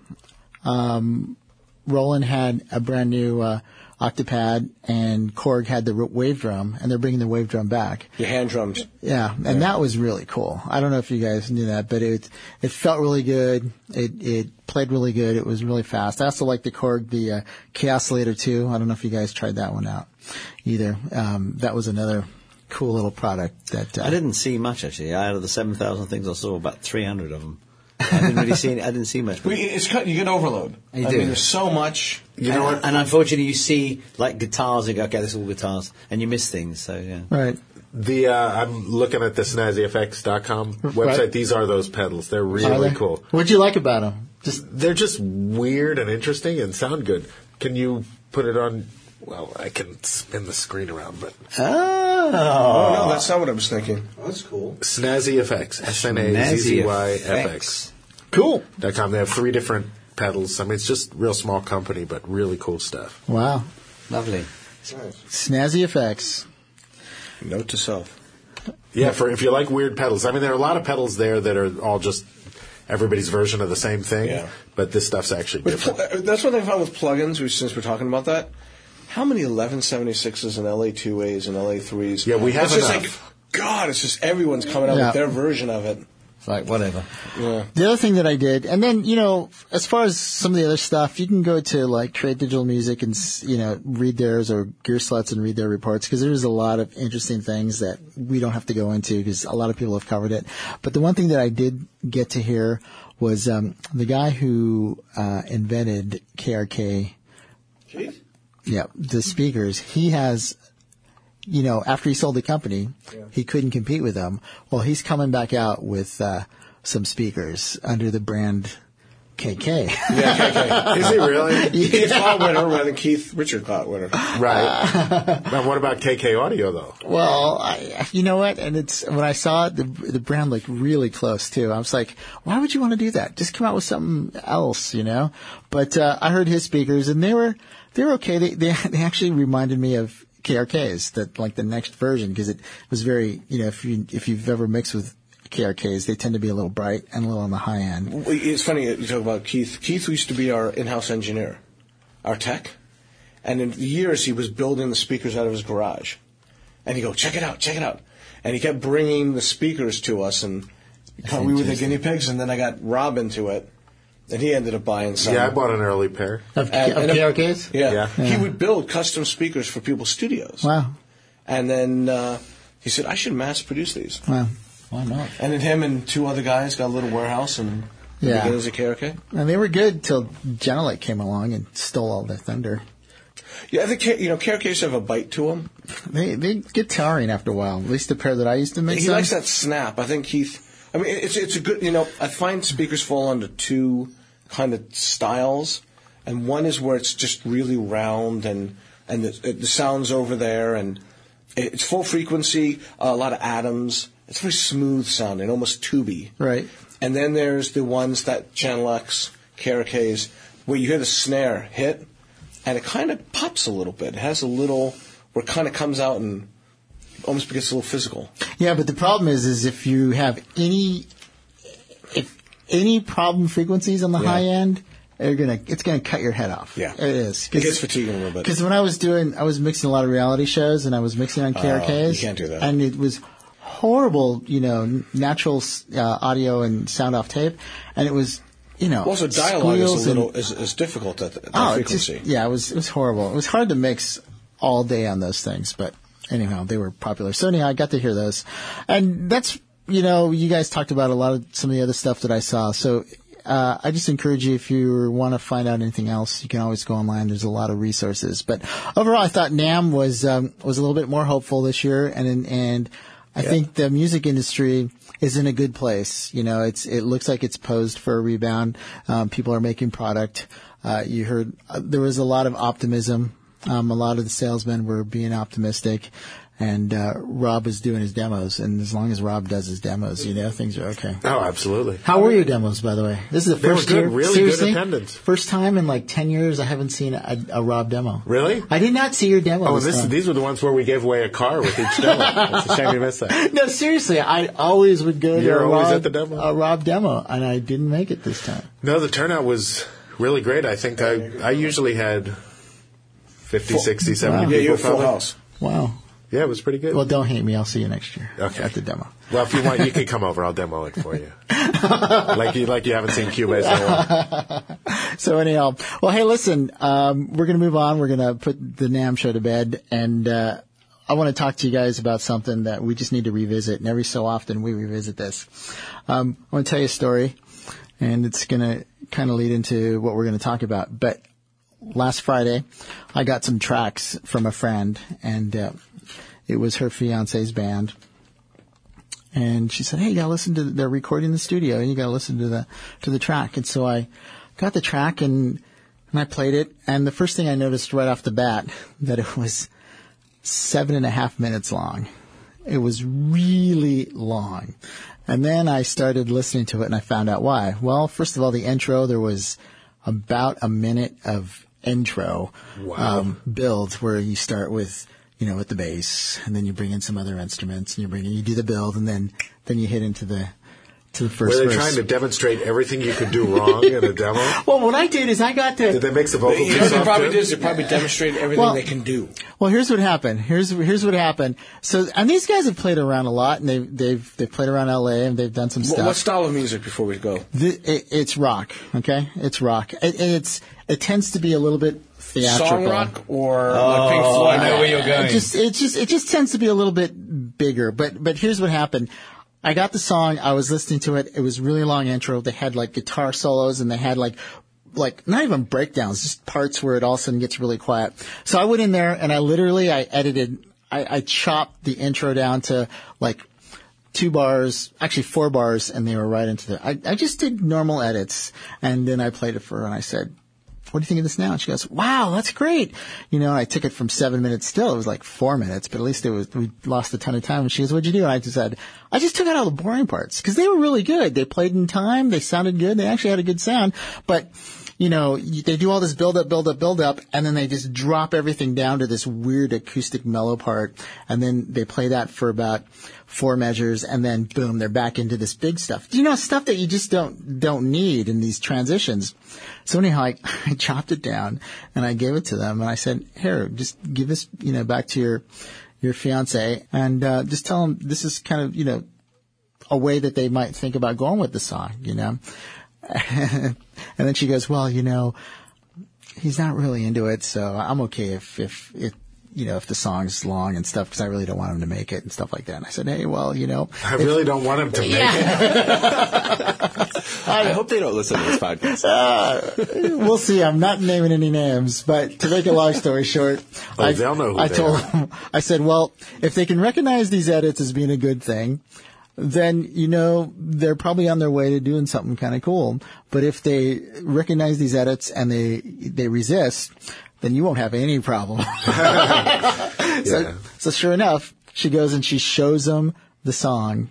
Um, Roland had a brand new, uh, Octopad, and Korg had the wave drum, and they're bringing the wave drum back. Your hand drums. Yeah, and yeah. that was really cool. I don't know if you guys knew that, but it it felt really good. It it played really good. It was really fast. I also like the Korg, the uh, Chaosilator two. I don't know if you guys tried that one out either. Um, that was another cool little product that uh, I didn't see much actually. Out of the seven thousand things I saw, about three hundred of them. I didn't really see. I didn't see much. Well, it's cut, you get overload. You I do. mean, there's so much. You and, know what? and unfortunately, you see like guitars and you go, okay, this is all guitars, and you miss things. So yeah. right. The uh, I'm looking at the snazzy effects dot com website. Right. These are those pedals. They're Are really they? cool. What'd you like about them? Just They're just weird and interesting and sound good. Can you put it on? Well, I can spin the screen around, but Oh, no, that's not what I was thinking. That's cool. Snazzy Effects, S N A Z Z Y F X. cool. Dot com. They have three different pedals. I mean, it's just real small company, but really cool stuff. Wow. Lovely. Snazzy effects. Note to self. Yeah, for if you like weird pedals. I mean, there are a lot of pedals there that are all just everybody's version of the same thing. Yeah. But this stuff's actually But different. pl- that's one thing I found with plugins, which, since we're talking about that. How many eleven seventy-sixes and L A two A's and L A threes? Yeah, we have It's just enough. like, God, it's just everyone's coming out Yeah. with their version of it. It's like whatever. Yeah. The other thing that I did, and then, you know, as far as some of the other stuff, you can go to like Trade Digital Music and, you know, read theirs, or Gear Sluts and read their reports, because there's a lot of interesting things that we don't have to go into because a lot of people have covered it. But the one thing that I did get to hear was um, the guy who uh, invented K R K. Jeez. Yeah, the speakers. He has you know, after he sold the company, yeah. he couldn't compete with them. Well, he's coming back out with uh, some speakers under the brand K K. Yeah, K K. Is he really? Yeah. Keith Cloud winner rather than Keith Richard Cloud winner. Right. Now, what about K K Audio, though? Well, I, you know what? And it's when I saw it, the, the brand looked really close, too. I was like, why would you want to do that? Just come out with something else, you know? But uh, I heard his speakers, and they were they were okay. They, they, they actually reminded me of K R Ks, that like the next version, because it was very, you know, if, you, if you've ever mixed with K R Ks, they tend to be a little bright and a little on the high end. It's funny you talk about Keith. Keith used to be our in-house engineer, our tech, and in years he was building the speakers out of his garage. And he'd go, check it out, check it out. And he kept bringing the speakers to us, and we were the guinea pigs, and then I got Rob into it, and he ended up buying some. Yeah, I bought an early pair. Of, and, of and K R Ks? Yeah. Yeah. He would build custom speakers for people's studios. Wow. And then uh, he said, I should mass produce these. Wow. Why not? And then him and two other guys got a little warehouse and the Yeah. beginnings of K R K. And they were good till Genelec came along and stole all their thunder. Yeah, I think K- you know K R Ks have a bite to them. They they get tiring after a while. At least the pair that I used to make. He some. likes that snap. I think Keith. I mean, it's it's a good. You know, I find speakers fall under two kind of styles, and one is where it's just really round and and the, the sound's over there, and it's full frequency, a lot of atoms. It's very smooth sounding, almost tubey. Right. And then there's the ones that Genelecs, K R Ks, where you hear the snare hit, and it kind of pops a little bit. It has a little, where it kind of comes out and almost gets a little physical. Yeah, but the problem is, is if you have any, if any problem frequencies on the Yeah. high end, they're gonna, it's gonna cut your head off. Yeah. It is. It gets fatiguing a little bit. Because when I was doing, I was mixing a lot of reality shows, and I was mixing on K R Ks. Oh, you can't do that. And it was horrible, you know, natural uh, audio and sound off tape, and it was, you know, Also, dialogue squeals is a little and, is, is difficult at, the, at that oh, it frequency. just, yeah, it was it was horrible. It was hard to mix all day on those things, but anyhow, they were popular. So anyhow, I got to hear those, and that's, you know, you guys talked about a lot of some of the other stuff that I saw. So uh, I just encourage you, if you want to find out anything else, you can always go online. There's a lot of resources. But overall, I thought NAMM was um, was a little bit more hopeful this year, and and. I Yeah. think the music industry is in a good place. You know, it's it looks like it's posed for a rebound. Um, people are making product. Uh, you heard uh, there was a lot of optimism. Um, a lot of the salesmen were being optimistic, and uh, Rob was doing his demos. And as long as Rob does his demos, you know, things are okay. Oh, absolutely. How were your demos, by the way? This is the They were first good, year, really good seriously? attendance. First time in like ten years I haven't seen a, a Rob demo. Really? I did not see your demo. Oh, this this, time. these were the ones where we gave away a car with each demo. It's a shame you missed that. No, seriously, I always would go to You're a always Rob, at the demo? a Rob demo, and I didn't make it this time. No, the turnout was really great. I think I, I usually had fifty, sixty, seventy Wow. Yeah, people. you're full probably. house. Wow. Yeah, it was pretty good. Well, don't hate me. I'll see you next year Okay. at the demo. Well, if you want, you can come over. I'll demo it for you. like you, like you haven't seen Cubase in a while. So anyhow, well, hey, listen, um, we're going to move on. We're going to put the NAMM show to bed, and uh, I want to talk to you guys about something that we just need to revisit, and every so often we revisit this. Um, I want to tell you a story, and it's going to kind of lead into what we're going to talk about. But last Friday, I got some tracks from a friend, and uh, it was her fiance's band. And she said, "Hey, you gotta listen to, they're recording in the studio, and you gotta listen to the, to the track." And so I got the track and, and I played it. And the first thing I noticed right off the bat, that it was seven and a half minutes long. It was really long. And then I started listening to it and I found out why. Well, first of all, the intro, there was about a minute of intro, Wow. um, build where you start with, you know, with the bass, and then you bring in some other instruments, and you bring in, you do the build, and then, then you hit into the, to the first Were they verse. trying to demonstrate everything you could do wrong in a demo? Well, what I did is I got to. Did they mix the vocal You know piece what they off probably too? did is they probably demonstrated everything Well- they can do. Well, here's what happened. Here's here's what happened. So, and these guys have played around a lot, and they've they've they've played around L A, and they've done some What, stuff. what style of music before we go? The, it, it's rock, okay? It's rock, and, and it's it tends to be a little bit theatrical. Song rock or like Pink Floyd? I know where you're going. It just it just it just tends to be a little bit bigger. But but here's what happened. I got the song. I was listening to it. It was a really long intro. They had like guitar solos, and they had like like not even breakdowns, just parts where it all of a sudden gets really quiet. So I went in there and I literally I edited I, I chopped the intro down to like two bars, actually four bars, and they were right into the. I, I just did normal edits, and then I played it for her, and I said, "What do you think of this now?" And she goes, "Wow, that's great." You know, I took it from seven minutes. Still, it was like four minutes, but at least it was. We lost a ton of time. And she goes, "What'd you do?" And I just said, "I just took out all the boring parts because they were really good. They played in time. They sounded good. They actually had a good sound, but." You know, they do all this build up, build up, build up, and then they just drop everything down to this weird acoustic mellow part, and then they play that for about four measures, and then boom, they're back into this big stuff. You know, stuff that you just don't don't need in these transitions. So anyhow, I, I chopped it down and I gave it to them, and I said, "Here, just give this, you know, back to your your fiance, and uh, just tell them this is kind of, you know, a way that they might think about going with the song, you know." And then she goes, "Well, you know, he's not really into it, so I'm okay if, if, if you know, if the song's long and stuff, because I really don't want him to make it and stuff like that." And I said, "Hey, well, you know, I really don't want him to make it." I hope they don't listen to this podcast. Uh, we'll see. I'm not naming any names, but to make a long story short, Oh, I, they'll know who I they told are. them, I said, well, if they can recognize these edits as being a good thing, then, you know, they're probably on their way to doing something kind of cool. But if they recognize these edits and they they resist, then you won't have any problem. Yeah. so, so sure enough, she goes and she shows them the song,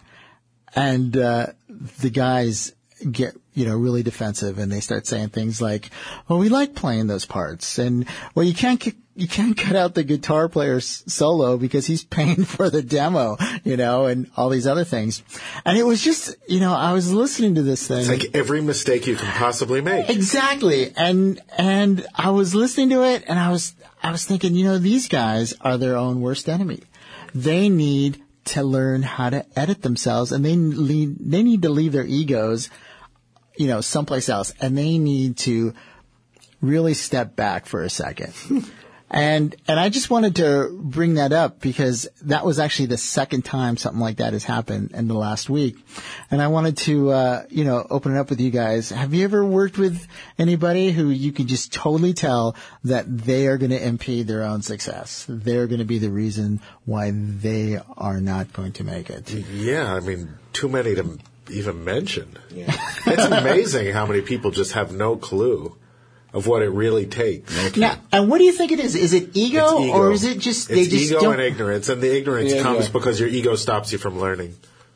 and uh, the guys get, you know, really defensive, and they start saying things like, "Well, we like playing those parts," and, "Well, you can't c- you can't cut out the guitar player's solo because he's paying for the demo," you know, and all these other things. And it was just, you know, I was listening to this thing. It's like every mistake you can possibly make. Exactly. And, and I was listening to it, and I was, I was thinking, you know, these guys are their own worst enemy. They need to learn how to edit themselves, and they need, they need to leave their egos, you know, someplace else, and they need to really step back for a second. And, and I just wanted to bring that up because that was actually the second time something like that has happened in the last week. And I wanted to, uh, you know, open it up with you guys. Have you ever worked with anybody who you can just totally tell that they are going to impede their own success? They're going to be the reason why they are not going to make it. Yeah, I mean, too many to even mention. Yeah. It's amazing how many people just have no clue of what it really takes. Now, and what do you think it is? Is it ego, It's ego. or is it just they it's just ego don't? and ignorance, and the ignorance Yeah, comes yeah. because your ego stops you from learning.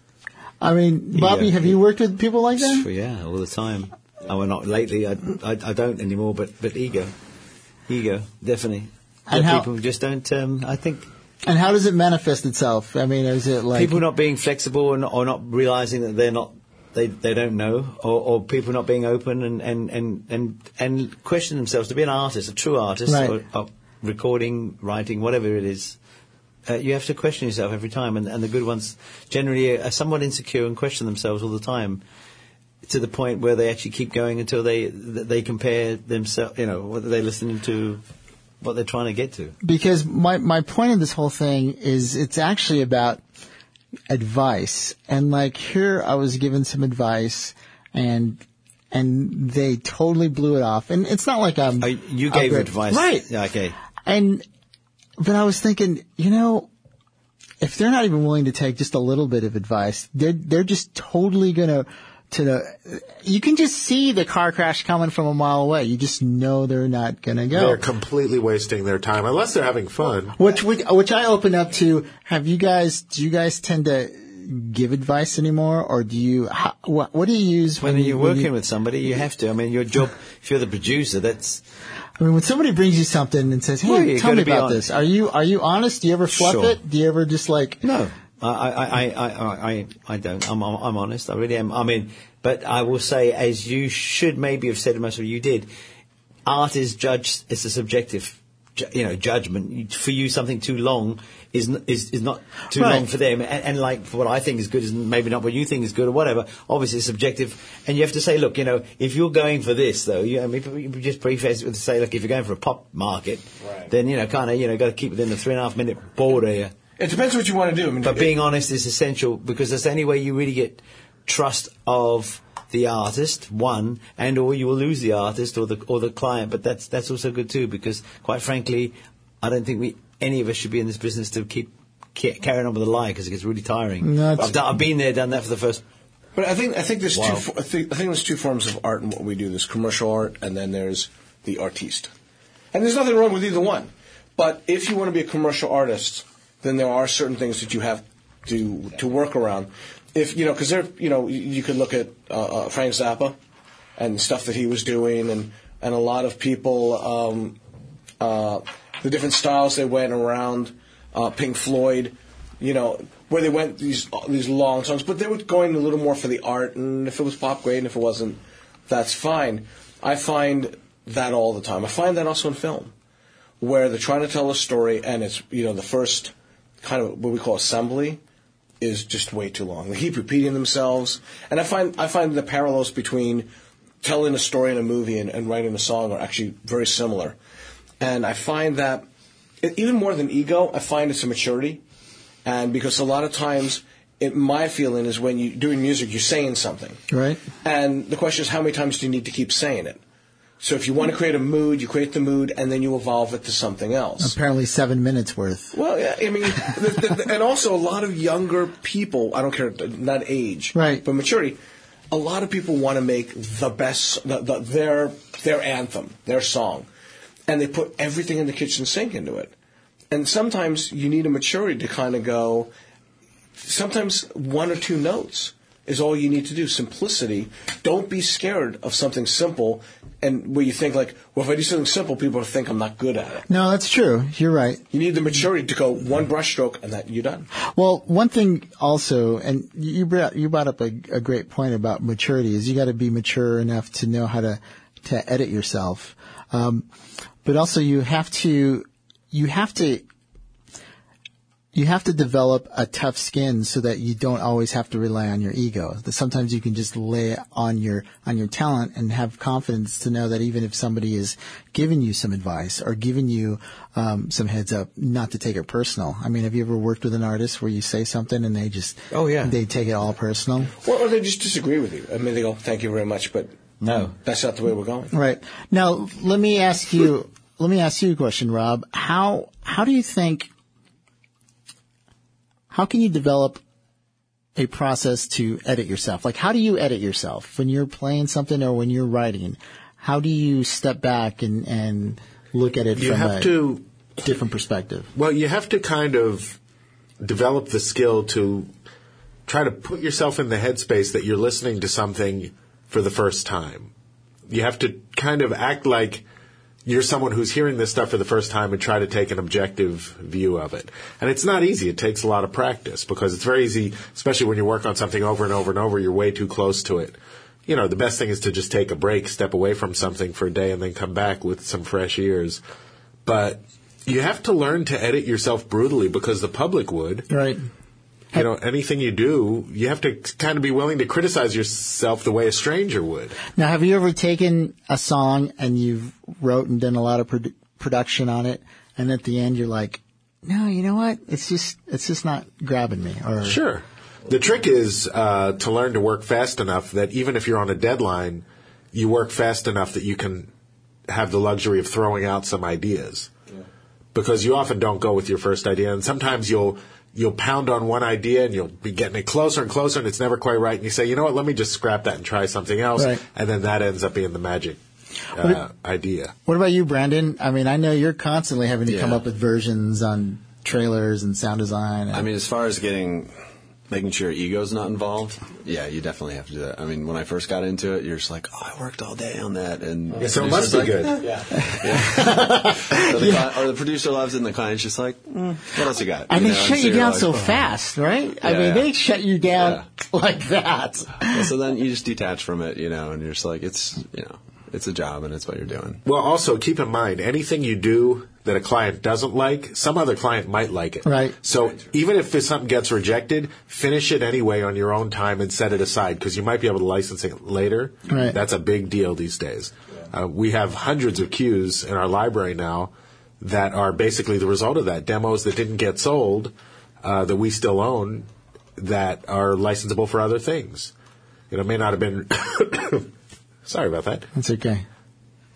I mean, Bobby, Yeah. have you worked with people like that? Well, yeah, all the time. Oh, well, not lately. I, I, I don't anymore. But but ego, ego, definitely. And Yeah, how- people just don't. Um, I think And how does it manifest itself? I mean, is it like people not being flexible and or not realizing that they're not. They they don't know, or, or people not being open and, and, and, and, and question themselves to be an artist, a true artist, Right. or, or recording, writing, whatever it is. Uh, you have to question yourself every time, and, and the good ones generally are somewhat insecure and question themselves all the time, to the point where they actually keep going until they they compare themselves. You know, what they're listening to, what they're trying to get to. Because my, my point of this whole thing is it's actually about advice. And like here I was given some advice and and they totally blew it off. And it's not like I'm Oh, you gave upgrade- advice, Right. Yeah, okay. And but I was thinking, you know, if they're not even willing to take just a little bit of advice, they're they're just totally gonna to the, you can just see the car crash coming from a mile away. You just know they're not going to go. They're completely wasting their time, unless they're having fun. Which, which, which I open up to, have you guys, do you guys tend to give advice anymore, or do you, how, what, what do you use when, When you're when working you, with somebody, you have to. I mean, your job, if you're the producer, that's... I mean, when somebody brings you something and says, hey, Well, you tell me gotta be about honest. this, are you, are you honest? Do you ever fluff Sure. it? Do you ever just like, No, I, I, I, I, I, I don't. I'm, I'm, I'm honest. I really am. I mean, but I will say, as you should maybe have said, most of you did, art is judged. It's a subjective, ju- you know, judgment. For you, something too long is n- is is not too Right. long for them, and, and like for what I think is good is maybe not what you think is good or whatever. Obviously, it's subjective, and you have to say, look, you know, if you're going for this, though, you, I mean, you just preface it with to say, look, if you're going for a pop market, Right. then you know, kind of, you know, got to keep within the three and a half minute border here. It depends what you want to do. I mean, But it- being honest is essential, because that's the only way you really get trust of the artist, one, and or you will lose the artist or the or the client. But that's that's also good too, because quite frankly, I don't think we any of us should be in this business to keep ca- carrying on with the lie because it gets really tiring. No, it's- I've, done, I've been there, done that for the first. But I think I think there's Wow. two. fo- I think, I think there's two forms of art in what we do. There's commercial art, and then there's the artiste. And there's nothing wrong with either one. But if you want to be a commercial artist, then there are certain things that you have to to work around. If you know, because there, you know, you, you could look at uh, uh, Frank Zappa and stuff that he was doing, and and a lot of people, um, uh, the different styles they went around. Uh, Pink Floyd, you know, where they went these these long songs, but they were going a little more for the art, and if it was pop, great, and if it wasn't, that's fine. I find that all the time. I find that also in film, where they're trying to tell a story, and it's, you know, the first kind of what we call assembly is just way too long. They keep repeating themselves, and I find I find the parallels between telling a story in a movie and, and writing a song are actually very similar, and I find that it, even more than ego, I find it's a maturity. And because a lot of times, it, my feeling is when you're doing music, you're saying something. Right. And the question is, how many times do you need to keep saying it? So if you want to create a mood, you create the mood, and then you evolve it to something else. Apparently seven minutes worth. Well, yeah, I mean, the, the, and also a lot of younger people, I don't care, not age, Right. but maturity, a lot of people want to make the best, the, the, their, their anthem, their song. And they put everything in the kitchen sink into it. And sometimes you need a maturity to kind of go, sometimes one or two notes is all you need to do. Simplicity. Don't be scared of something simple and where you think like, well, if I do something simple, people will think I'm not good at it. No, that's true. You're right. You need the maturity to go one brushstroke and that you're done. Well, one thing also, and you brought, you brought up a, a great point about maturity, is you got to be mature enough to know how to, to edit yourself. Um, but also you have to, you have to, you have to develop a tough skin so that you don't always have to rely on your ego. That sometimes you can just lay on your, on your talent and have confidence to know that even if somebody is giving you some advice or giving you, um, some heads up, not to take it personal. I mean, have you ever worked with an artist where you say something and they just, Oh, yeah. they take it all personal? Or, or they just disagree with you. I mean, they go, thank you very much, but No. that's not the way we're going. Right. Now, let me ask you, let me ask you a question, Rob. How, how do you think, how can you develop a process to edit yourself? Like, how do you edit yourself when you're playing something or when you're writing? How do you step back and, and look at it You from have a to, different perspective? well, you have to kind of develop the skill to try to put yourself in the headspace that you're listening to something for the first time. You have to kind of act like you're someone who's hearing this stuff for the first time and try to take an objective view of it. And it's not easy. It takes a lot of practice because it's very easy, especially when you work on something over and over and over, you're way too close to it. You know, the best thing is to just take a break, step away from something for a day and then come back with some fresh ears. But you have to learn to edit yourself brutally because the public would. Right. You know, anything you do, you have to kind of be willing to criticize yourself the way a stranger would. Now, have you ever taken a song and you've wrote and done a lot of produ- production on it, and at the end you're like, no, you know what? It's just, it's just not grabbing me. Or Sure. The trick is uh, to learn to work fast enough that even if you're on a deadline, you work fast enough that you can have the luxury of throwing out some ideas. Yeah. Because you often don't go with your first idea, and sometimes you'll you'll pound on one idea and you'll be getting it closer and closer and it's never quite right. And you say, you know what, let me just scrap that and try something else. Right. And then that ends up being the magic uh, idea. What about you, Brandon? I mean, I know you're constantly having to Yeah. come up with versions on trailers and sound design. And, I mean, as far as getting, making sure ego's not involved, yeah, you definitely have to do that. I mean, when I first got into it, you're just like, oh, I worked all day on that. And Yeah, so it it's must just be like, good. Yeah. Or the, cli- or the producer loves it and the client's just like, mm, what else you got? and You they know, shut so you you're down like, so oh. fast, right? I Yeah, mean, yeah. they shut you down Yeah. like that. Yeah, so then you just detach from it, you know, and you're just like, it's, you know, it's a job and it's what you're doing. Well, also keep in mind, anything you do that a client doesn't like, some other client might like it. Right. So even if something gets rejected, finish it anyway on your own time and set it aside because you might be able to license it later. Right. That's a big deal these days. Uh, we have hundreds of cues in our library now that are basically the result of that. Demos that didn't get sold uh, that we still own that are licensable for other things. You know, it may not have been... Sorry about that. That's okay.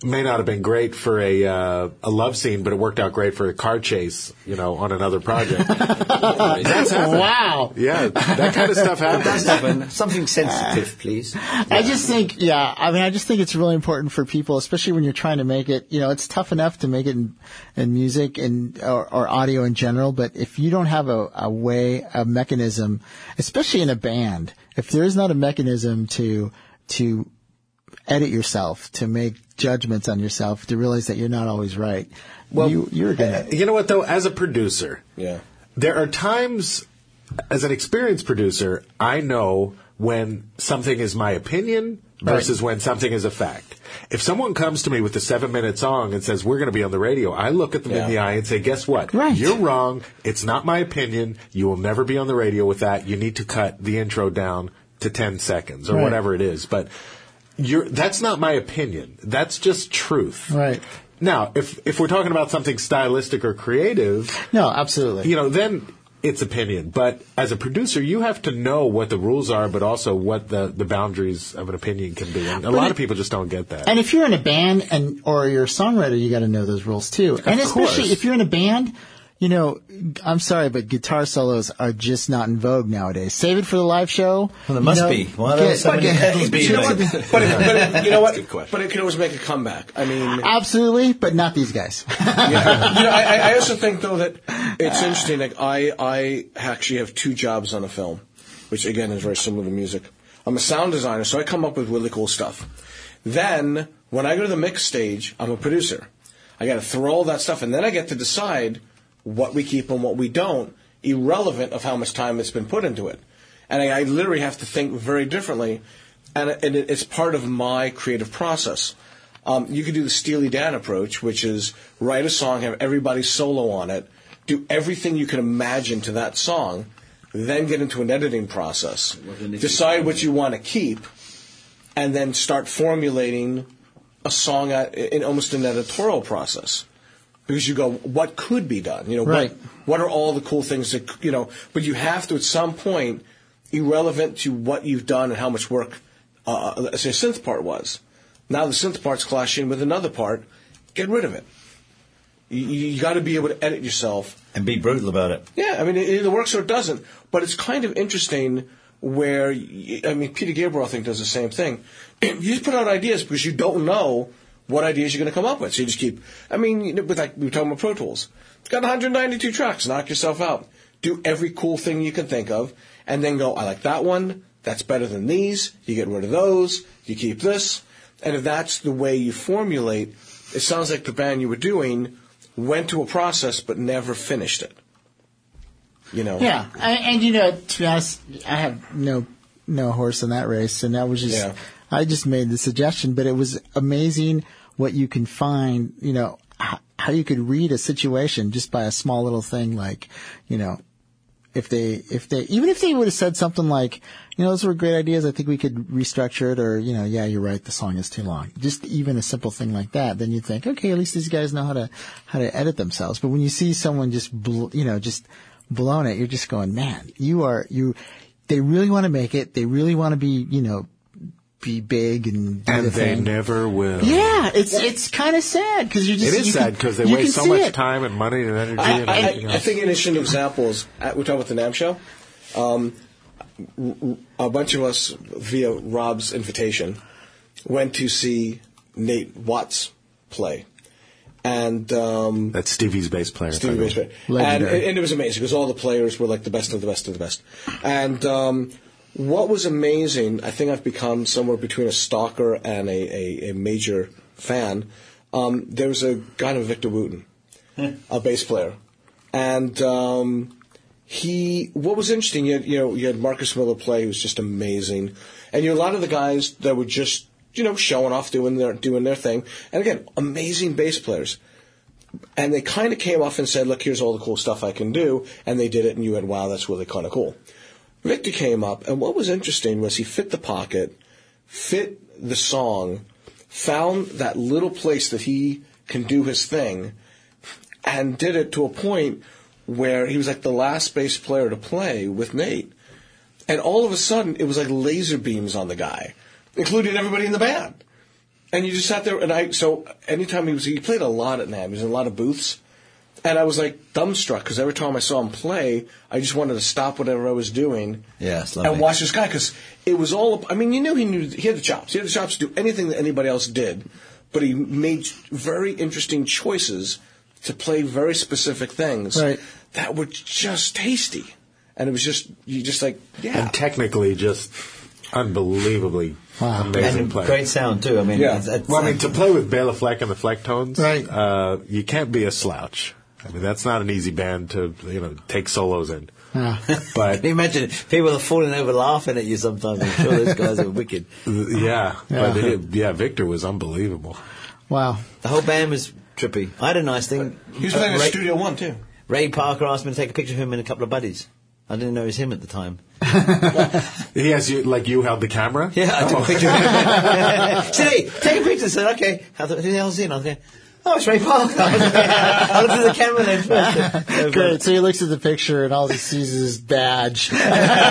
may not have been great for a uh, a love scene, but it worked out great for a car chase, you know, on another project. That's happened. Wow. Yeah, that kind of stuff happens. Happen. Something sensitive, please. I just think, yeah, I mean, I just think it's really important for people, especially when you're trying to make it, you know, it's tough enough to make it in, in music and or, or audio in general, but if you don't have a, a way, a mechanism, especially in a band, if there is not a mechanism to to edit yourself, to make judgments on yourself, to realize that you're not always right, well, you, you're gonna. You know what, though? As a producer, Yeah. there are times, as an experienced producer, I know when something is my opinion versus Right. when something is a fact. If someone comes to me with a seven-minute song and says, we're going to be on the radio, I look at them Yeah. in the eye and say, guess what? Right. You're wrong. It's not my opinion. You will never be on the radio with that. You need to cut the intro down to ten seconds or Right. whatever it is. But you're, that's not my opinion. That's just truth. Right. Now, if if we're talking about something stylistic or creative, No, absolutely. you know, then it's opinion. But as a producer, you have to know what the rules are, but also what the, the boundaries of an opinion can be. And a lot it- of people just don't get that. And if you're in a band and or you're a songwriter, you got to know those rules too. And especially course. if you're in a band, you know, I'm sorry, but guitar solos are just not in vogue nowadays. Save it for the live show. Well, there must you know, be. Why are there get- so many get- pedals being you know made? what? But, it, but it, you know what? Good question. But it can always make a comeback. I mean, Absolutely, but not these guys. yeah. You know, I, I also think though that it's interesting. Like I, I actually have two jobs on a film, which again is very similar to music. I'm a sound designer, so I come up with really cool stuff. Then when I go to the mix stage, I'm a producer. I got to throw all that stuff, and then I get to decide what we keep and what we don't, irrelevant of how much time it's been put into it. And I, I literally have to think very differently, and, it, and it, it's part of my creative process. Um, you could do the Steely Dan approach, which is write a song, have everybody solo on it, do everything you can imagine to that song, then get into an editing process, decide what you want to keep, and then start formulating a song at, in almost an editorial process. Because you go, what could be done? You know, Right. what, what are all the cool things that, you know, but you have to at some point, irrelevant to what you've done and how much work, uh, let's say a synth part was. Now the synth part's clashing with another part, get rid of it. You, you got to be able to edit yourself. And be brutal about it. Yeah, I mean, it either works or it doesn't. But it's kind of interesting where, y- I mean, Peter Gabriel, I think, does the same thing. You just put out ideas because you don't know what ideas you're going to come up with. So you just keep, I mean, you know, with like we were talking about Pro Tools. It's got one hundred ninety-two tracks. Knock yourself out. Do every cool thing you can think of, and then go, I like that one. That's better than these. You get rid of those. You keep this. And if that's the way you formulate, it sounds like the band you were doing went to a process but never finished it. You know? Yeah, and, and you know, to be honest, I have no no horse in that race, and that was just Yeah. I just made the suggestion, but it was amazing what you can find. You know, h- how you could read a situation just by a small little thing, like, you know, if they if they even if they would have said something like, you know, those were great ideas, I think we could restructure it, or, you know, yeah, you're right, the song is too long. Just even a simple thing like that, then you think, okay, at least these guys know how to how to edit themselves. But when you see someone just bl- you know just blown it, you're just going, man, you are you. They really want to make it. They really want to be, you know, be big and do and the they thing. never will. Yeah, it's it's kind of sad because you just It is you sad can- because they you waste can so see much it. time and money and energy I, and I, everything I else. think an interesting example is, at, we're talking about the NAMM show. Um, a bunch of us, via Rob's invitation, went to see Nate Watts play. And um, That's Stevie's bass player. Stevie Bass Player. And, Legendary. and it was amazing because all the players were like the best of the best of the best. And um, what was amazing, I think I've become somewhere between a stalker and a, a, a major fan. Um, there was a guy named Victor Wooten, a bass player. And um, he, what was interesting, you had, you know, you had Marcus Miller play, who was just amazing. And you had a lot of the guys that were just, you know, showing off, doing their doing their thing. And again, amazing bass players. And they kind of came off and said, look, here's all the cool stuff I can do. And they did it, and you went, wow, that's really kind of cool. Victor came up, and what was interesting was he fit the pocket, fit the song, found that little place that he can do his thing, and did it to a point where he was like the last bass player to play with Nate. And all of a sudden, it was like laser beams on the guy, including everybody in the band. And you just sat there, and I, so anytime he was, he played a lot at NAMM, he was in a lot of booths, and I was like dumbstruck, because every time I saw him play, I just wanted to stop whatever I was doing yeah, it's lovely. and watch this guy, because it was all, I mean, you knew he knew, he had the chops, he had the chops to do anything that anybody else did, but he made very interesting choices to play very specific things right. that were just tasty. And it was just, you just like, yeah. And technically just unbelievably wow. amazing and player. Great sound, too. I mean, Yeah. it's, it's, Well, I mean, to play with Bela Fleck and the Flecktones, Right. uh, you can't be a slouch. I mean, that's not an easy band to, you know, take solos in. Yeah. But can you imagine people are falling over laughing at you sometimes? I'm sure those guys are wicked. yeah, Yeah. but it, yeah, Victor was unbelievable. Wow. The whole band was trippy. I had a nice thing. He was playing Uh, at Ray, Studio One, too. Ray Parker asked me to take a picture of him and a couple of buddies. I didn't know it was him at the time. He has you, like you held the camera? Yeah, I took a picture of him. He said, hey, take a picture. I said, okay. I thought, who the hell's in? I was going, oh, it's Ray Parker. I looked at the camera then first. So, Great. So he looks at the picture and all he sees is his badge. Well,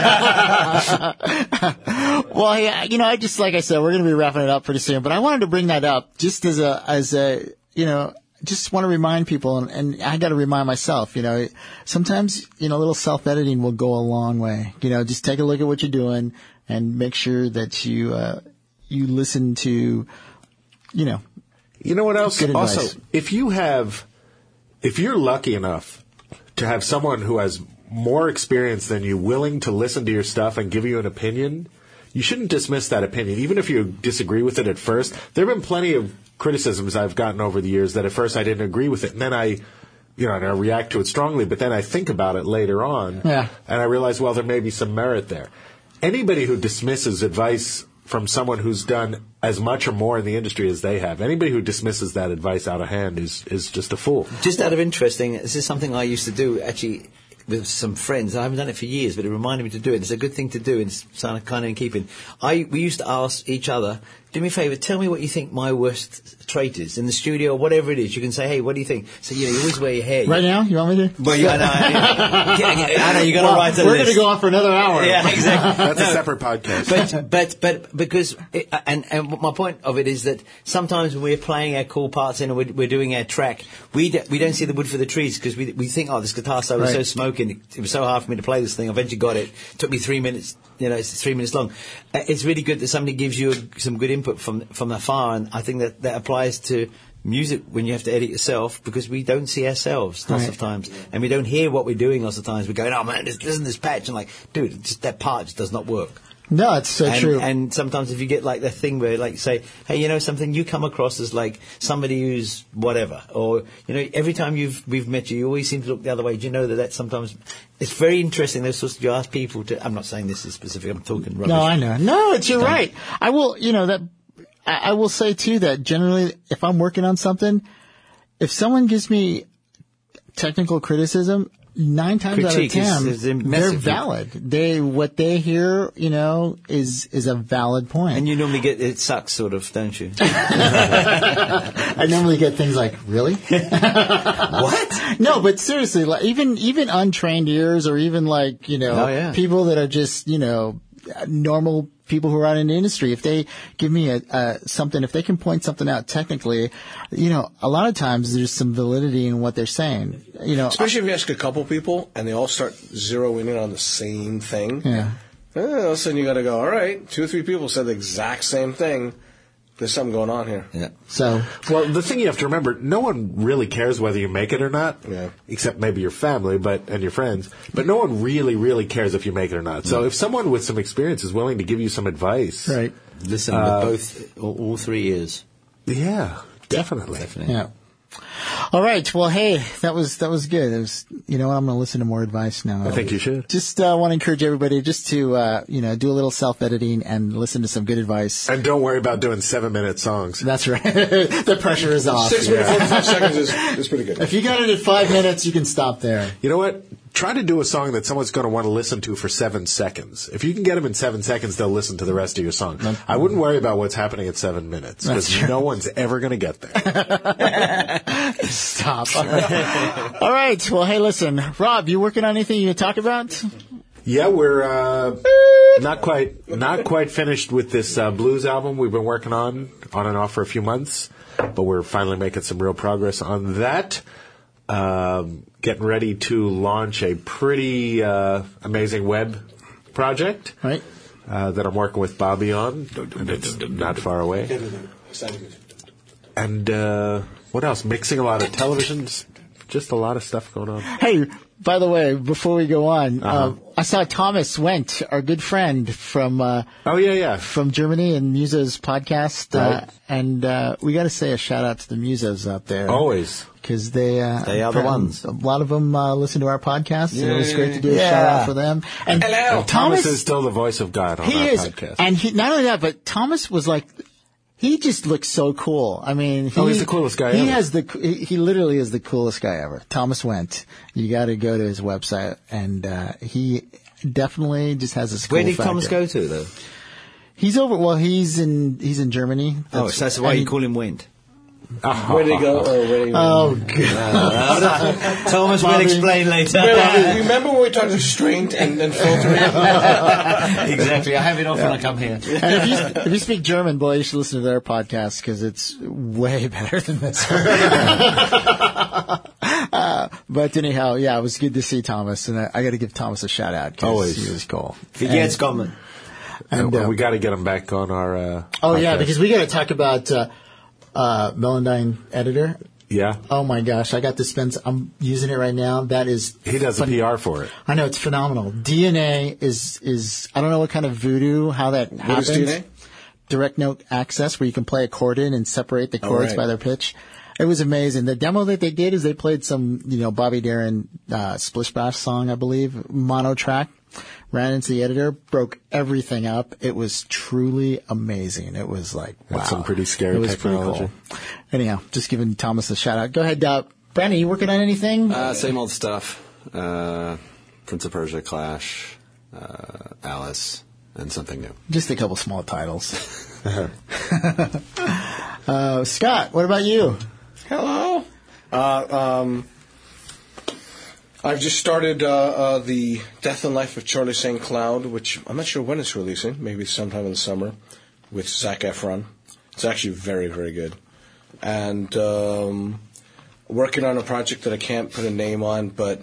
yeah, you know, I just, like I said, we're going to be wrapping it up pretty soon, but I wanted to bring that up just as a, as a, you know, just want to remind people, and, and I got to remind myself, you know, sometimes, you know, a little self-editing will go a long way. You know, just take a look at what you're doing and make sure that you, uh, you listen to, you know, You know what else? Good advice. Also, if you have, if you're lucky enough to have someone who has more experience than you willing to listen to your stuff and give you an opinion, you shouldn't dismiss that opinion, even if you disagree with it at first. There have been plenty of criticisms I've gotten over the years that at first I didn't agree with it, and then I, you know, and I react to it strongly, but then I think about it later on, Yeah. and I realize, well, there may be some merit there. Anybody who dismisses advice from someone who's done as much or more in the industry as they have, anybody who dismisses that advice out of hand is, is just a fool. just out of interesting, this is something I used to do actually with some friends. I haven't done it for years, but it reminded me to do it. It's a good thing to do, and it's kind of in keeping. I we used to ask each other, do me a favour, tell me what you think my worst trait is in the studio or whatever it is. You can say, hey, what do you think? So, you know, you always wear your hair. right now, you want me to? Well, yeah, I know. I know, I know you got to Well, write a we're list. going to go on for another hour. Yeah, exactly. That's No, a separate podcast. but but but because it, and and my point of it is that sometimes when we're playing our cool parts in and we're, we're doing our track, we d- we don't see the wood for the trees because we we think, oh, this guitar solo is Right. so smoking. It, it was so hard for me to play this thing. I eventually got it. It took me three minutes. You know, it's three minutes long. Uh, it's really good that somebody gives you a, some good input from from afar, and I think that that applies to music when you have to edit yourself, because we don't see ourselves lots Right. of times, and we don't hear what we're doing lots of times. We're going, oh man, this, isn't this patch? And like, dude, just that part just does not work. No, it's so and, true. and sometimes if you get like the thing where like say, hey, you know something, you come across as like somebody who's whatever, or you know, every time you've we've met you, you always seem to look the other way. Do you know that that sometimes it's very interesting. Those sorts of, you ask people to. I'm not saying this is specific. I'm talking rubbish. No, I know. No, it's you're right. I will, you know, that I, I will say too that generally, if I'm working on something, if someone gives me technical criticism, nine times Critique is- out of ten, is they're massive. valid. They what they hear, you know, is is a valid point. And you normally get it sucks, sort of, don't you? I normally get things like, really? What? No, but seriously, like even even untrained ears, or even like you know Oh, yeah. people that are just you know normal people who are out in the industry, if they give me a, a something, if they can point something out technically, you know, a lot of times there's some validity in what they're saying. You know, Especially if you ask a couple people and they all start zeroing in on the same thing. yeah. Eh, all of a sudden you got to go, all right, two or three people said the exact same thing. There's something going on here. Yeah. So Well, the thing you have to remember, no one really cares whether you make it or not, Yeah. except maybe your family but and your friends. But no one really, really cares if you make it or not. So if someone with some experience is willing to give you some advice, right, Listen Uh, with both, all, all three ears. yeah, definitely. Definitely. yeah. All right. Well, hey, that was that was good. It was, you know, I'm going to listen to more advice now. I think you should. Just uh, want to encourage everybody just to uh, you know do a little self editing and listen to some good advice. And don't worry about doing seven-minute songs. That's right. The pressure is off. Six minutes, forty-five seconds is, is pretty good. If you got it at five minutes, you can stop there. You know what? Try to do a song that someone's going to want to listen to for seven seconds. If you can get them in seven seconds, they'll listen to the rest of your song. I wouldn't worry about what's happening at seven minutes, That's because true. no one's ever going to get there. Stop. All right. Well, hey, listen, Rob, you working on anything you can talk about? Yeah, we're uh, not quite, not quite finished with this uh, blues album we've been working on, on and off for a few months, but we're finally making some real progress on that. Um, getting ready to launch a pretty uh, amazing web project Right. uh, that I'm working with Bobby on, and it's not far away. And uh, what else? Mixing a lot of televisions, just a lot of stuff going on. Hey, by the way, before we go on, Uh-huh. uh, I saw Thomas Wendt, our good friend from uh, Oh yeah, yeah. from Germany and Muso's podcast, uh, Right. and uh, we got to say a shout out to the Musos out there. Always. Because they, uh, They are the ones. A lot of them uh, listen to our podcast, and it was great to do a Yeah. shout out for them. And Hello. Thomas is still the voice of God on he our is, podcast. and he not only that, but Thomas was like, he just looks so cool. I mean, he, Oh, he's the coolest guy He ever. has the, he, he literally is the coolest guy ever. Thomas Wendt. You got to go to his website, and uh, he definitely just has this. Cool Where did factor. Thomas go to, though? He's over. Well, he's in he's in Germany. Oh, so that's why and you he- call him Wendt. Where did he go? Or where did he Oh God. Thomas will Bobby. explain later. Remember, remember when we talked about restraint and, and filtering? Exactly. I have it off when I come here. And if you if you speak German, boy, you should listen to their podcast because it's way better than this one. uh, but anyhow, yeah, it was good to see Thomas, and I, I got to give Thomas a shout out because Always. he was cool. Wie geht's kommen? And, And, uh, we got to get him back on our. Uh, Oh yeah, podcast. because we got to talk about uh, uh, Melandine Editor. yeah, Oh my gosh, I got to spend. I'm using it right now. That is. he does the phen- P R for it. I know it's phenomenal. D N A is is I don't know what kind of voodoo how that What happens. is D N A? Direct note access, where you can play a chord in and separate the chords right. by their pitch. It was amazing. The demo that they did is they played some, you know, Bobby Darin uh, Splish Splash song, I believe, mono track. Ran into the editor, broke everything up. It was truly amazing. It was like, wow. That's some pretty scary It was pretty technology. cool. Anyhow, just giving Thomas a shout out. Go ahead, uh, Brandon, you working on anything? Uh, same old stuff. Uh, Prince of Persia, Clash, uh, Alice, and something new. Just a couple small titles. uh, Scott, what about you? Hello. Uh, um, I've just started uh, uh, the Death and Life of Charlie Saint Cloud, which I'm not sure when it's releasing. Maybe sometime in the summer, with Zac Efron. It's actually very, very good. And um, working on a project that I can't put a name on, but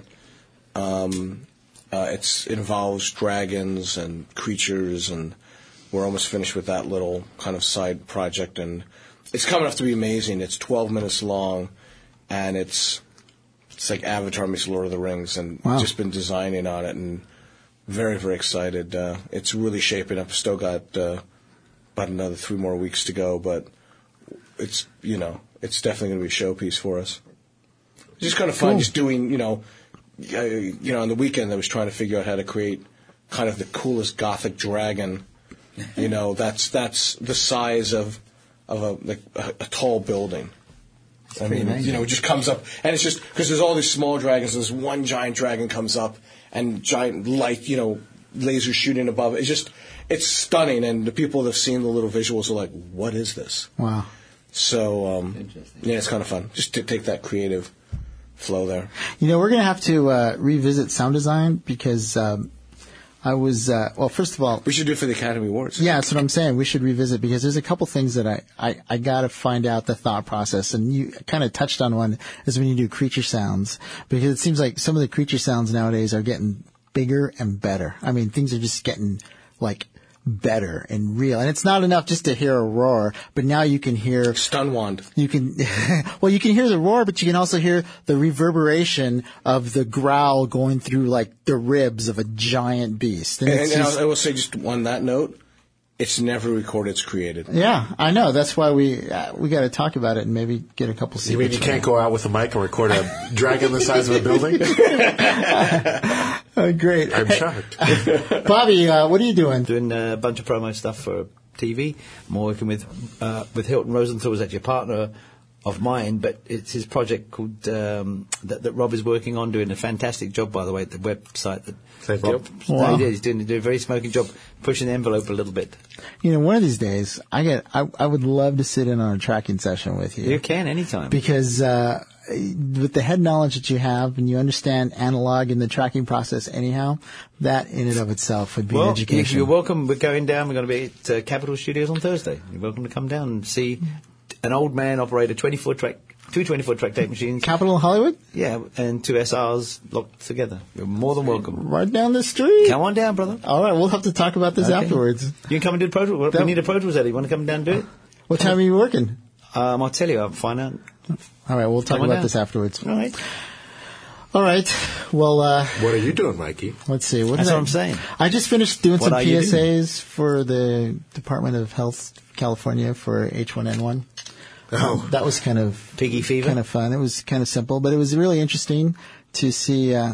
um, uh, it's it involves dragons and creatures, and we're almost finished with that little kind of side project, and it's coming up to be amazing. It's twelve minutes long, and it's it's like Avatar meets Lord of the Rings, and Wow. just been designing on it, and very, very excited. Uh, it's really shaping up. Still got uh, about another three more weeks to go, but it's, you know, it's definitely going to be a showpiece for us. It's just kind of fun, Cool. just doing, you know, uh, you know, on the weekend I was trying to figure out how to create kind of the coolest gothic dragon. You know, that's that's the size of of a like a, a tall building. I mean, amazing. you know, it just comes up, and it's just because there's all these small dragons. There's one giant dragon comes up, and giant light, you know, lasers shooting above it. It's just, it's stunning, and the people that have seen the little visuals are like, "What is this?" Wow. So, um, yeah, it's kind of fun just to take that creative flow there. You know, we're going to have to uh, revisit sound design because um, I was, uh, well, first of all, We should do it for the Academy Awards. yeah, that's what I'm saying. We should revisit because there's a couple things that I, I, I got to find out the thought process. And you kind of touched on one is when you do creature sounds, because it seems like some of the creature sounds nowadays are getting bigger and better. I mean, things are just getting like better and real. And it's not enough just to hear a roar, but now you can hear Stunwand. You can, well, you can hear the roar, but you can also hear the reverberation of the growl going through like the ribs of a giant beast. And And, it's and just- I will say just on that note, it's never recorded, it's created. yeah, I know. That's why we uh, we got to talk about it and maybe get a couple. You mean you can't go out with a mic and record a dragon the size of a building? Oh, great, I'm shocked. Bobby. Uh, what are you doing? Doing a bunch of promo stuff for T V. I'm working with uh, with Hilton Rosenthal, who's actually a partner of mine, but it's his project called um, that, that Rob is working on, doing a fantastic job, by the way, at the website that Thank Rob you. Wow. he did. He's doing, doing a very smoking job, pushing the envelope a little bit. You know, one of these days, I get. I, I would love to sit in on a tracking session with you. You can anytime. Because uh, with the head knowledge that you have and you understand analog and the tracking process anyhow, that in and of itself would be Well, an education. you're welcome. We're going down. We're going to be at uh, Capitol Studios on Thursday. You're welcome to come down and see an old man operate a twenty-four track, two twenty-four track tape machines. Capitol Hollywood? Yeah, and two S Rs locked together. You're more than welcome. Right down the street. Come on down, brother. All right, we'll have to talk about this Okay. afterwards. You can come and do the Pro Tools. We need a Pro Tools edit. You want to come down and do it? What time are you working? Um, I'll tell you. I'll find out. All right, we'll talk Come on about down. this afterwards. All right. All right. Well, uh, What are you doing, Mikey? let's see. What That's did what I- I'm saying. I just finished doing What some are you P S As for the Department of Health California for H one N one. Oh. That was kind of Piggy fever. kind of fun. It was kind of simple, but it was really interesting to see. Uh,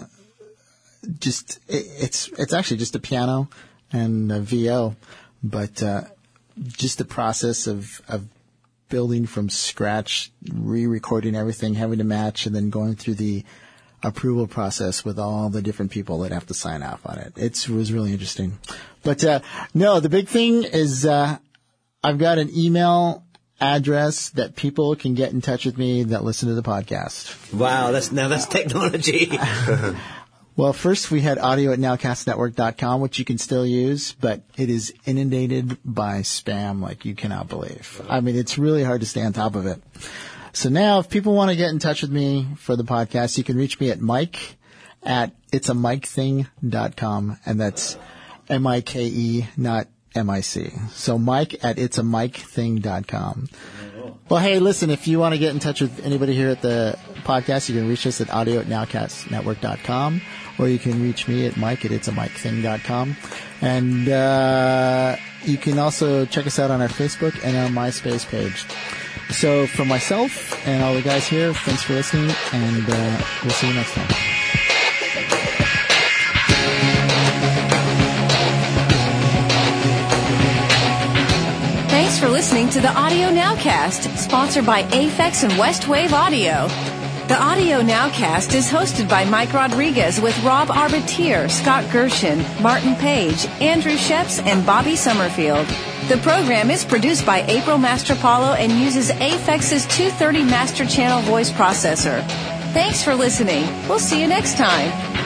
just it, it's it's actually just a piano and a V O, but uh, just the process of of building from scratch, re-recording everything, having to match, and then going through the approval process with all the different people that have to sign off on it. It's, it was really interesting. But uh, no, the big thing is uh, I've got an email address that people can get in touch with me that listen to the podcast. Wow, that's now that's technology. Well, first we had audio at nowcast network dot com, which you can still use, but it is inundated by spam like you cannot believe. I mean, it's really hard to stay on top of it. So now if people want to get in touch with me for the podcast, you can reach me at Mike at it's a mike thing dot com, and that's M I K E, not M I C. So Mike at it's a mike thing dot com. Well, hey, listen, if you want to get in touch with anybody here at the podcast, you can reach us at audio at nowcast network dot com, or you can reach me at Mike at it's a mike thing dot com. And uh, you can also check us out on our Facebook and our MySpace page. So for myself and all the guys here, thanks for listening, and uh, we'll see you next time. Thanks for listening to the Audio Nowcast, sponsored by Aphex and Westwave Audio. The Audio Nowcast is hosted by Mike Rodriguez with Rob Arbitier, Scott Gershon, Martin Page, Andrew Sheps, and Bobby Summerfield. The program is produced by April Mastropalo and uses Aphex's two thirty Master Channel voice processor. Thanks for listening. We'll see you next time.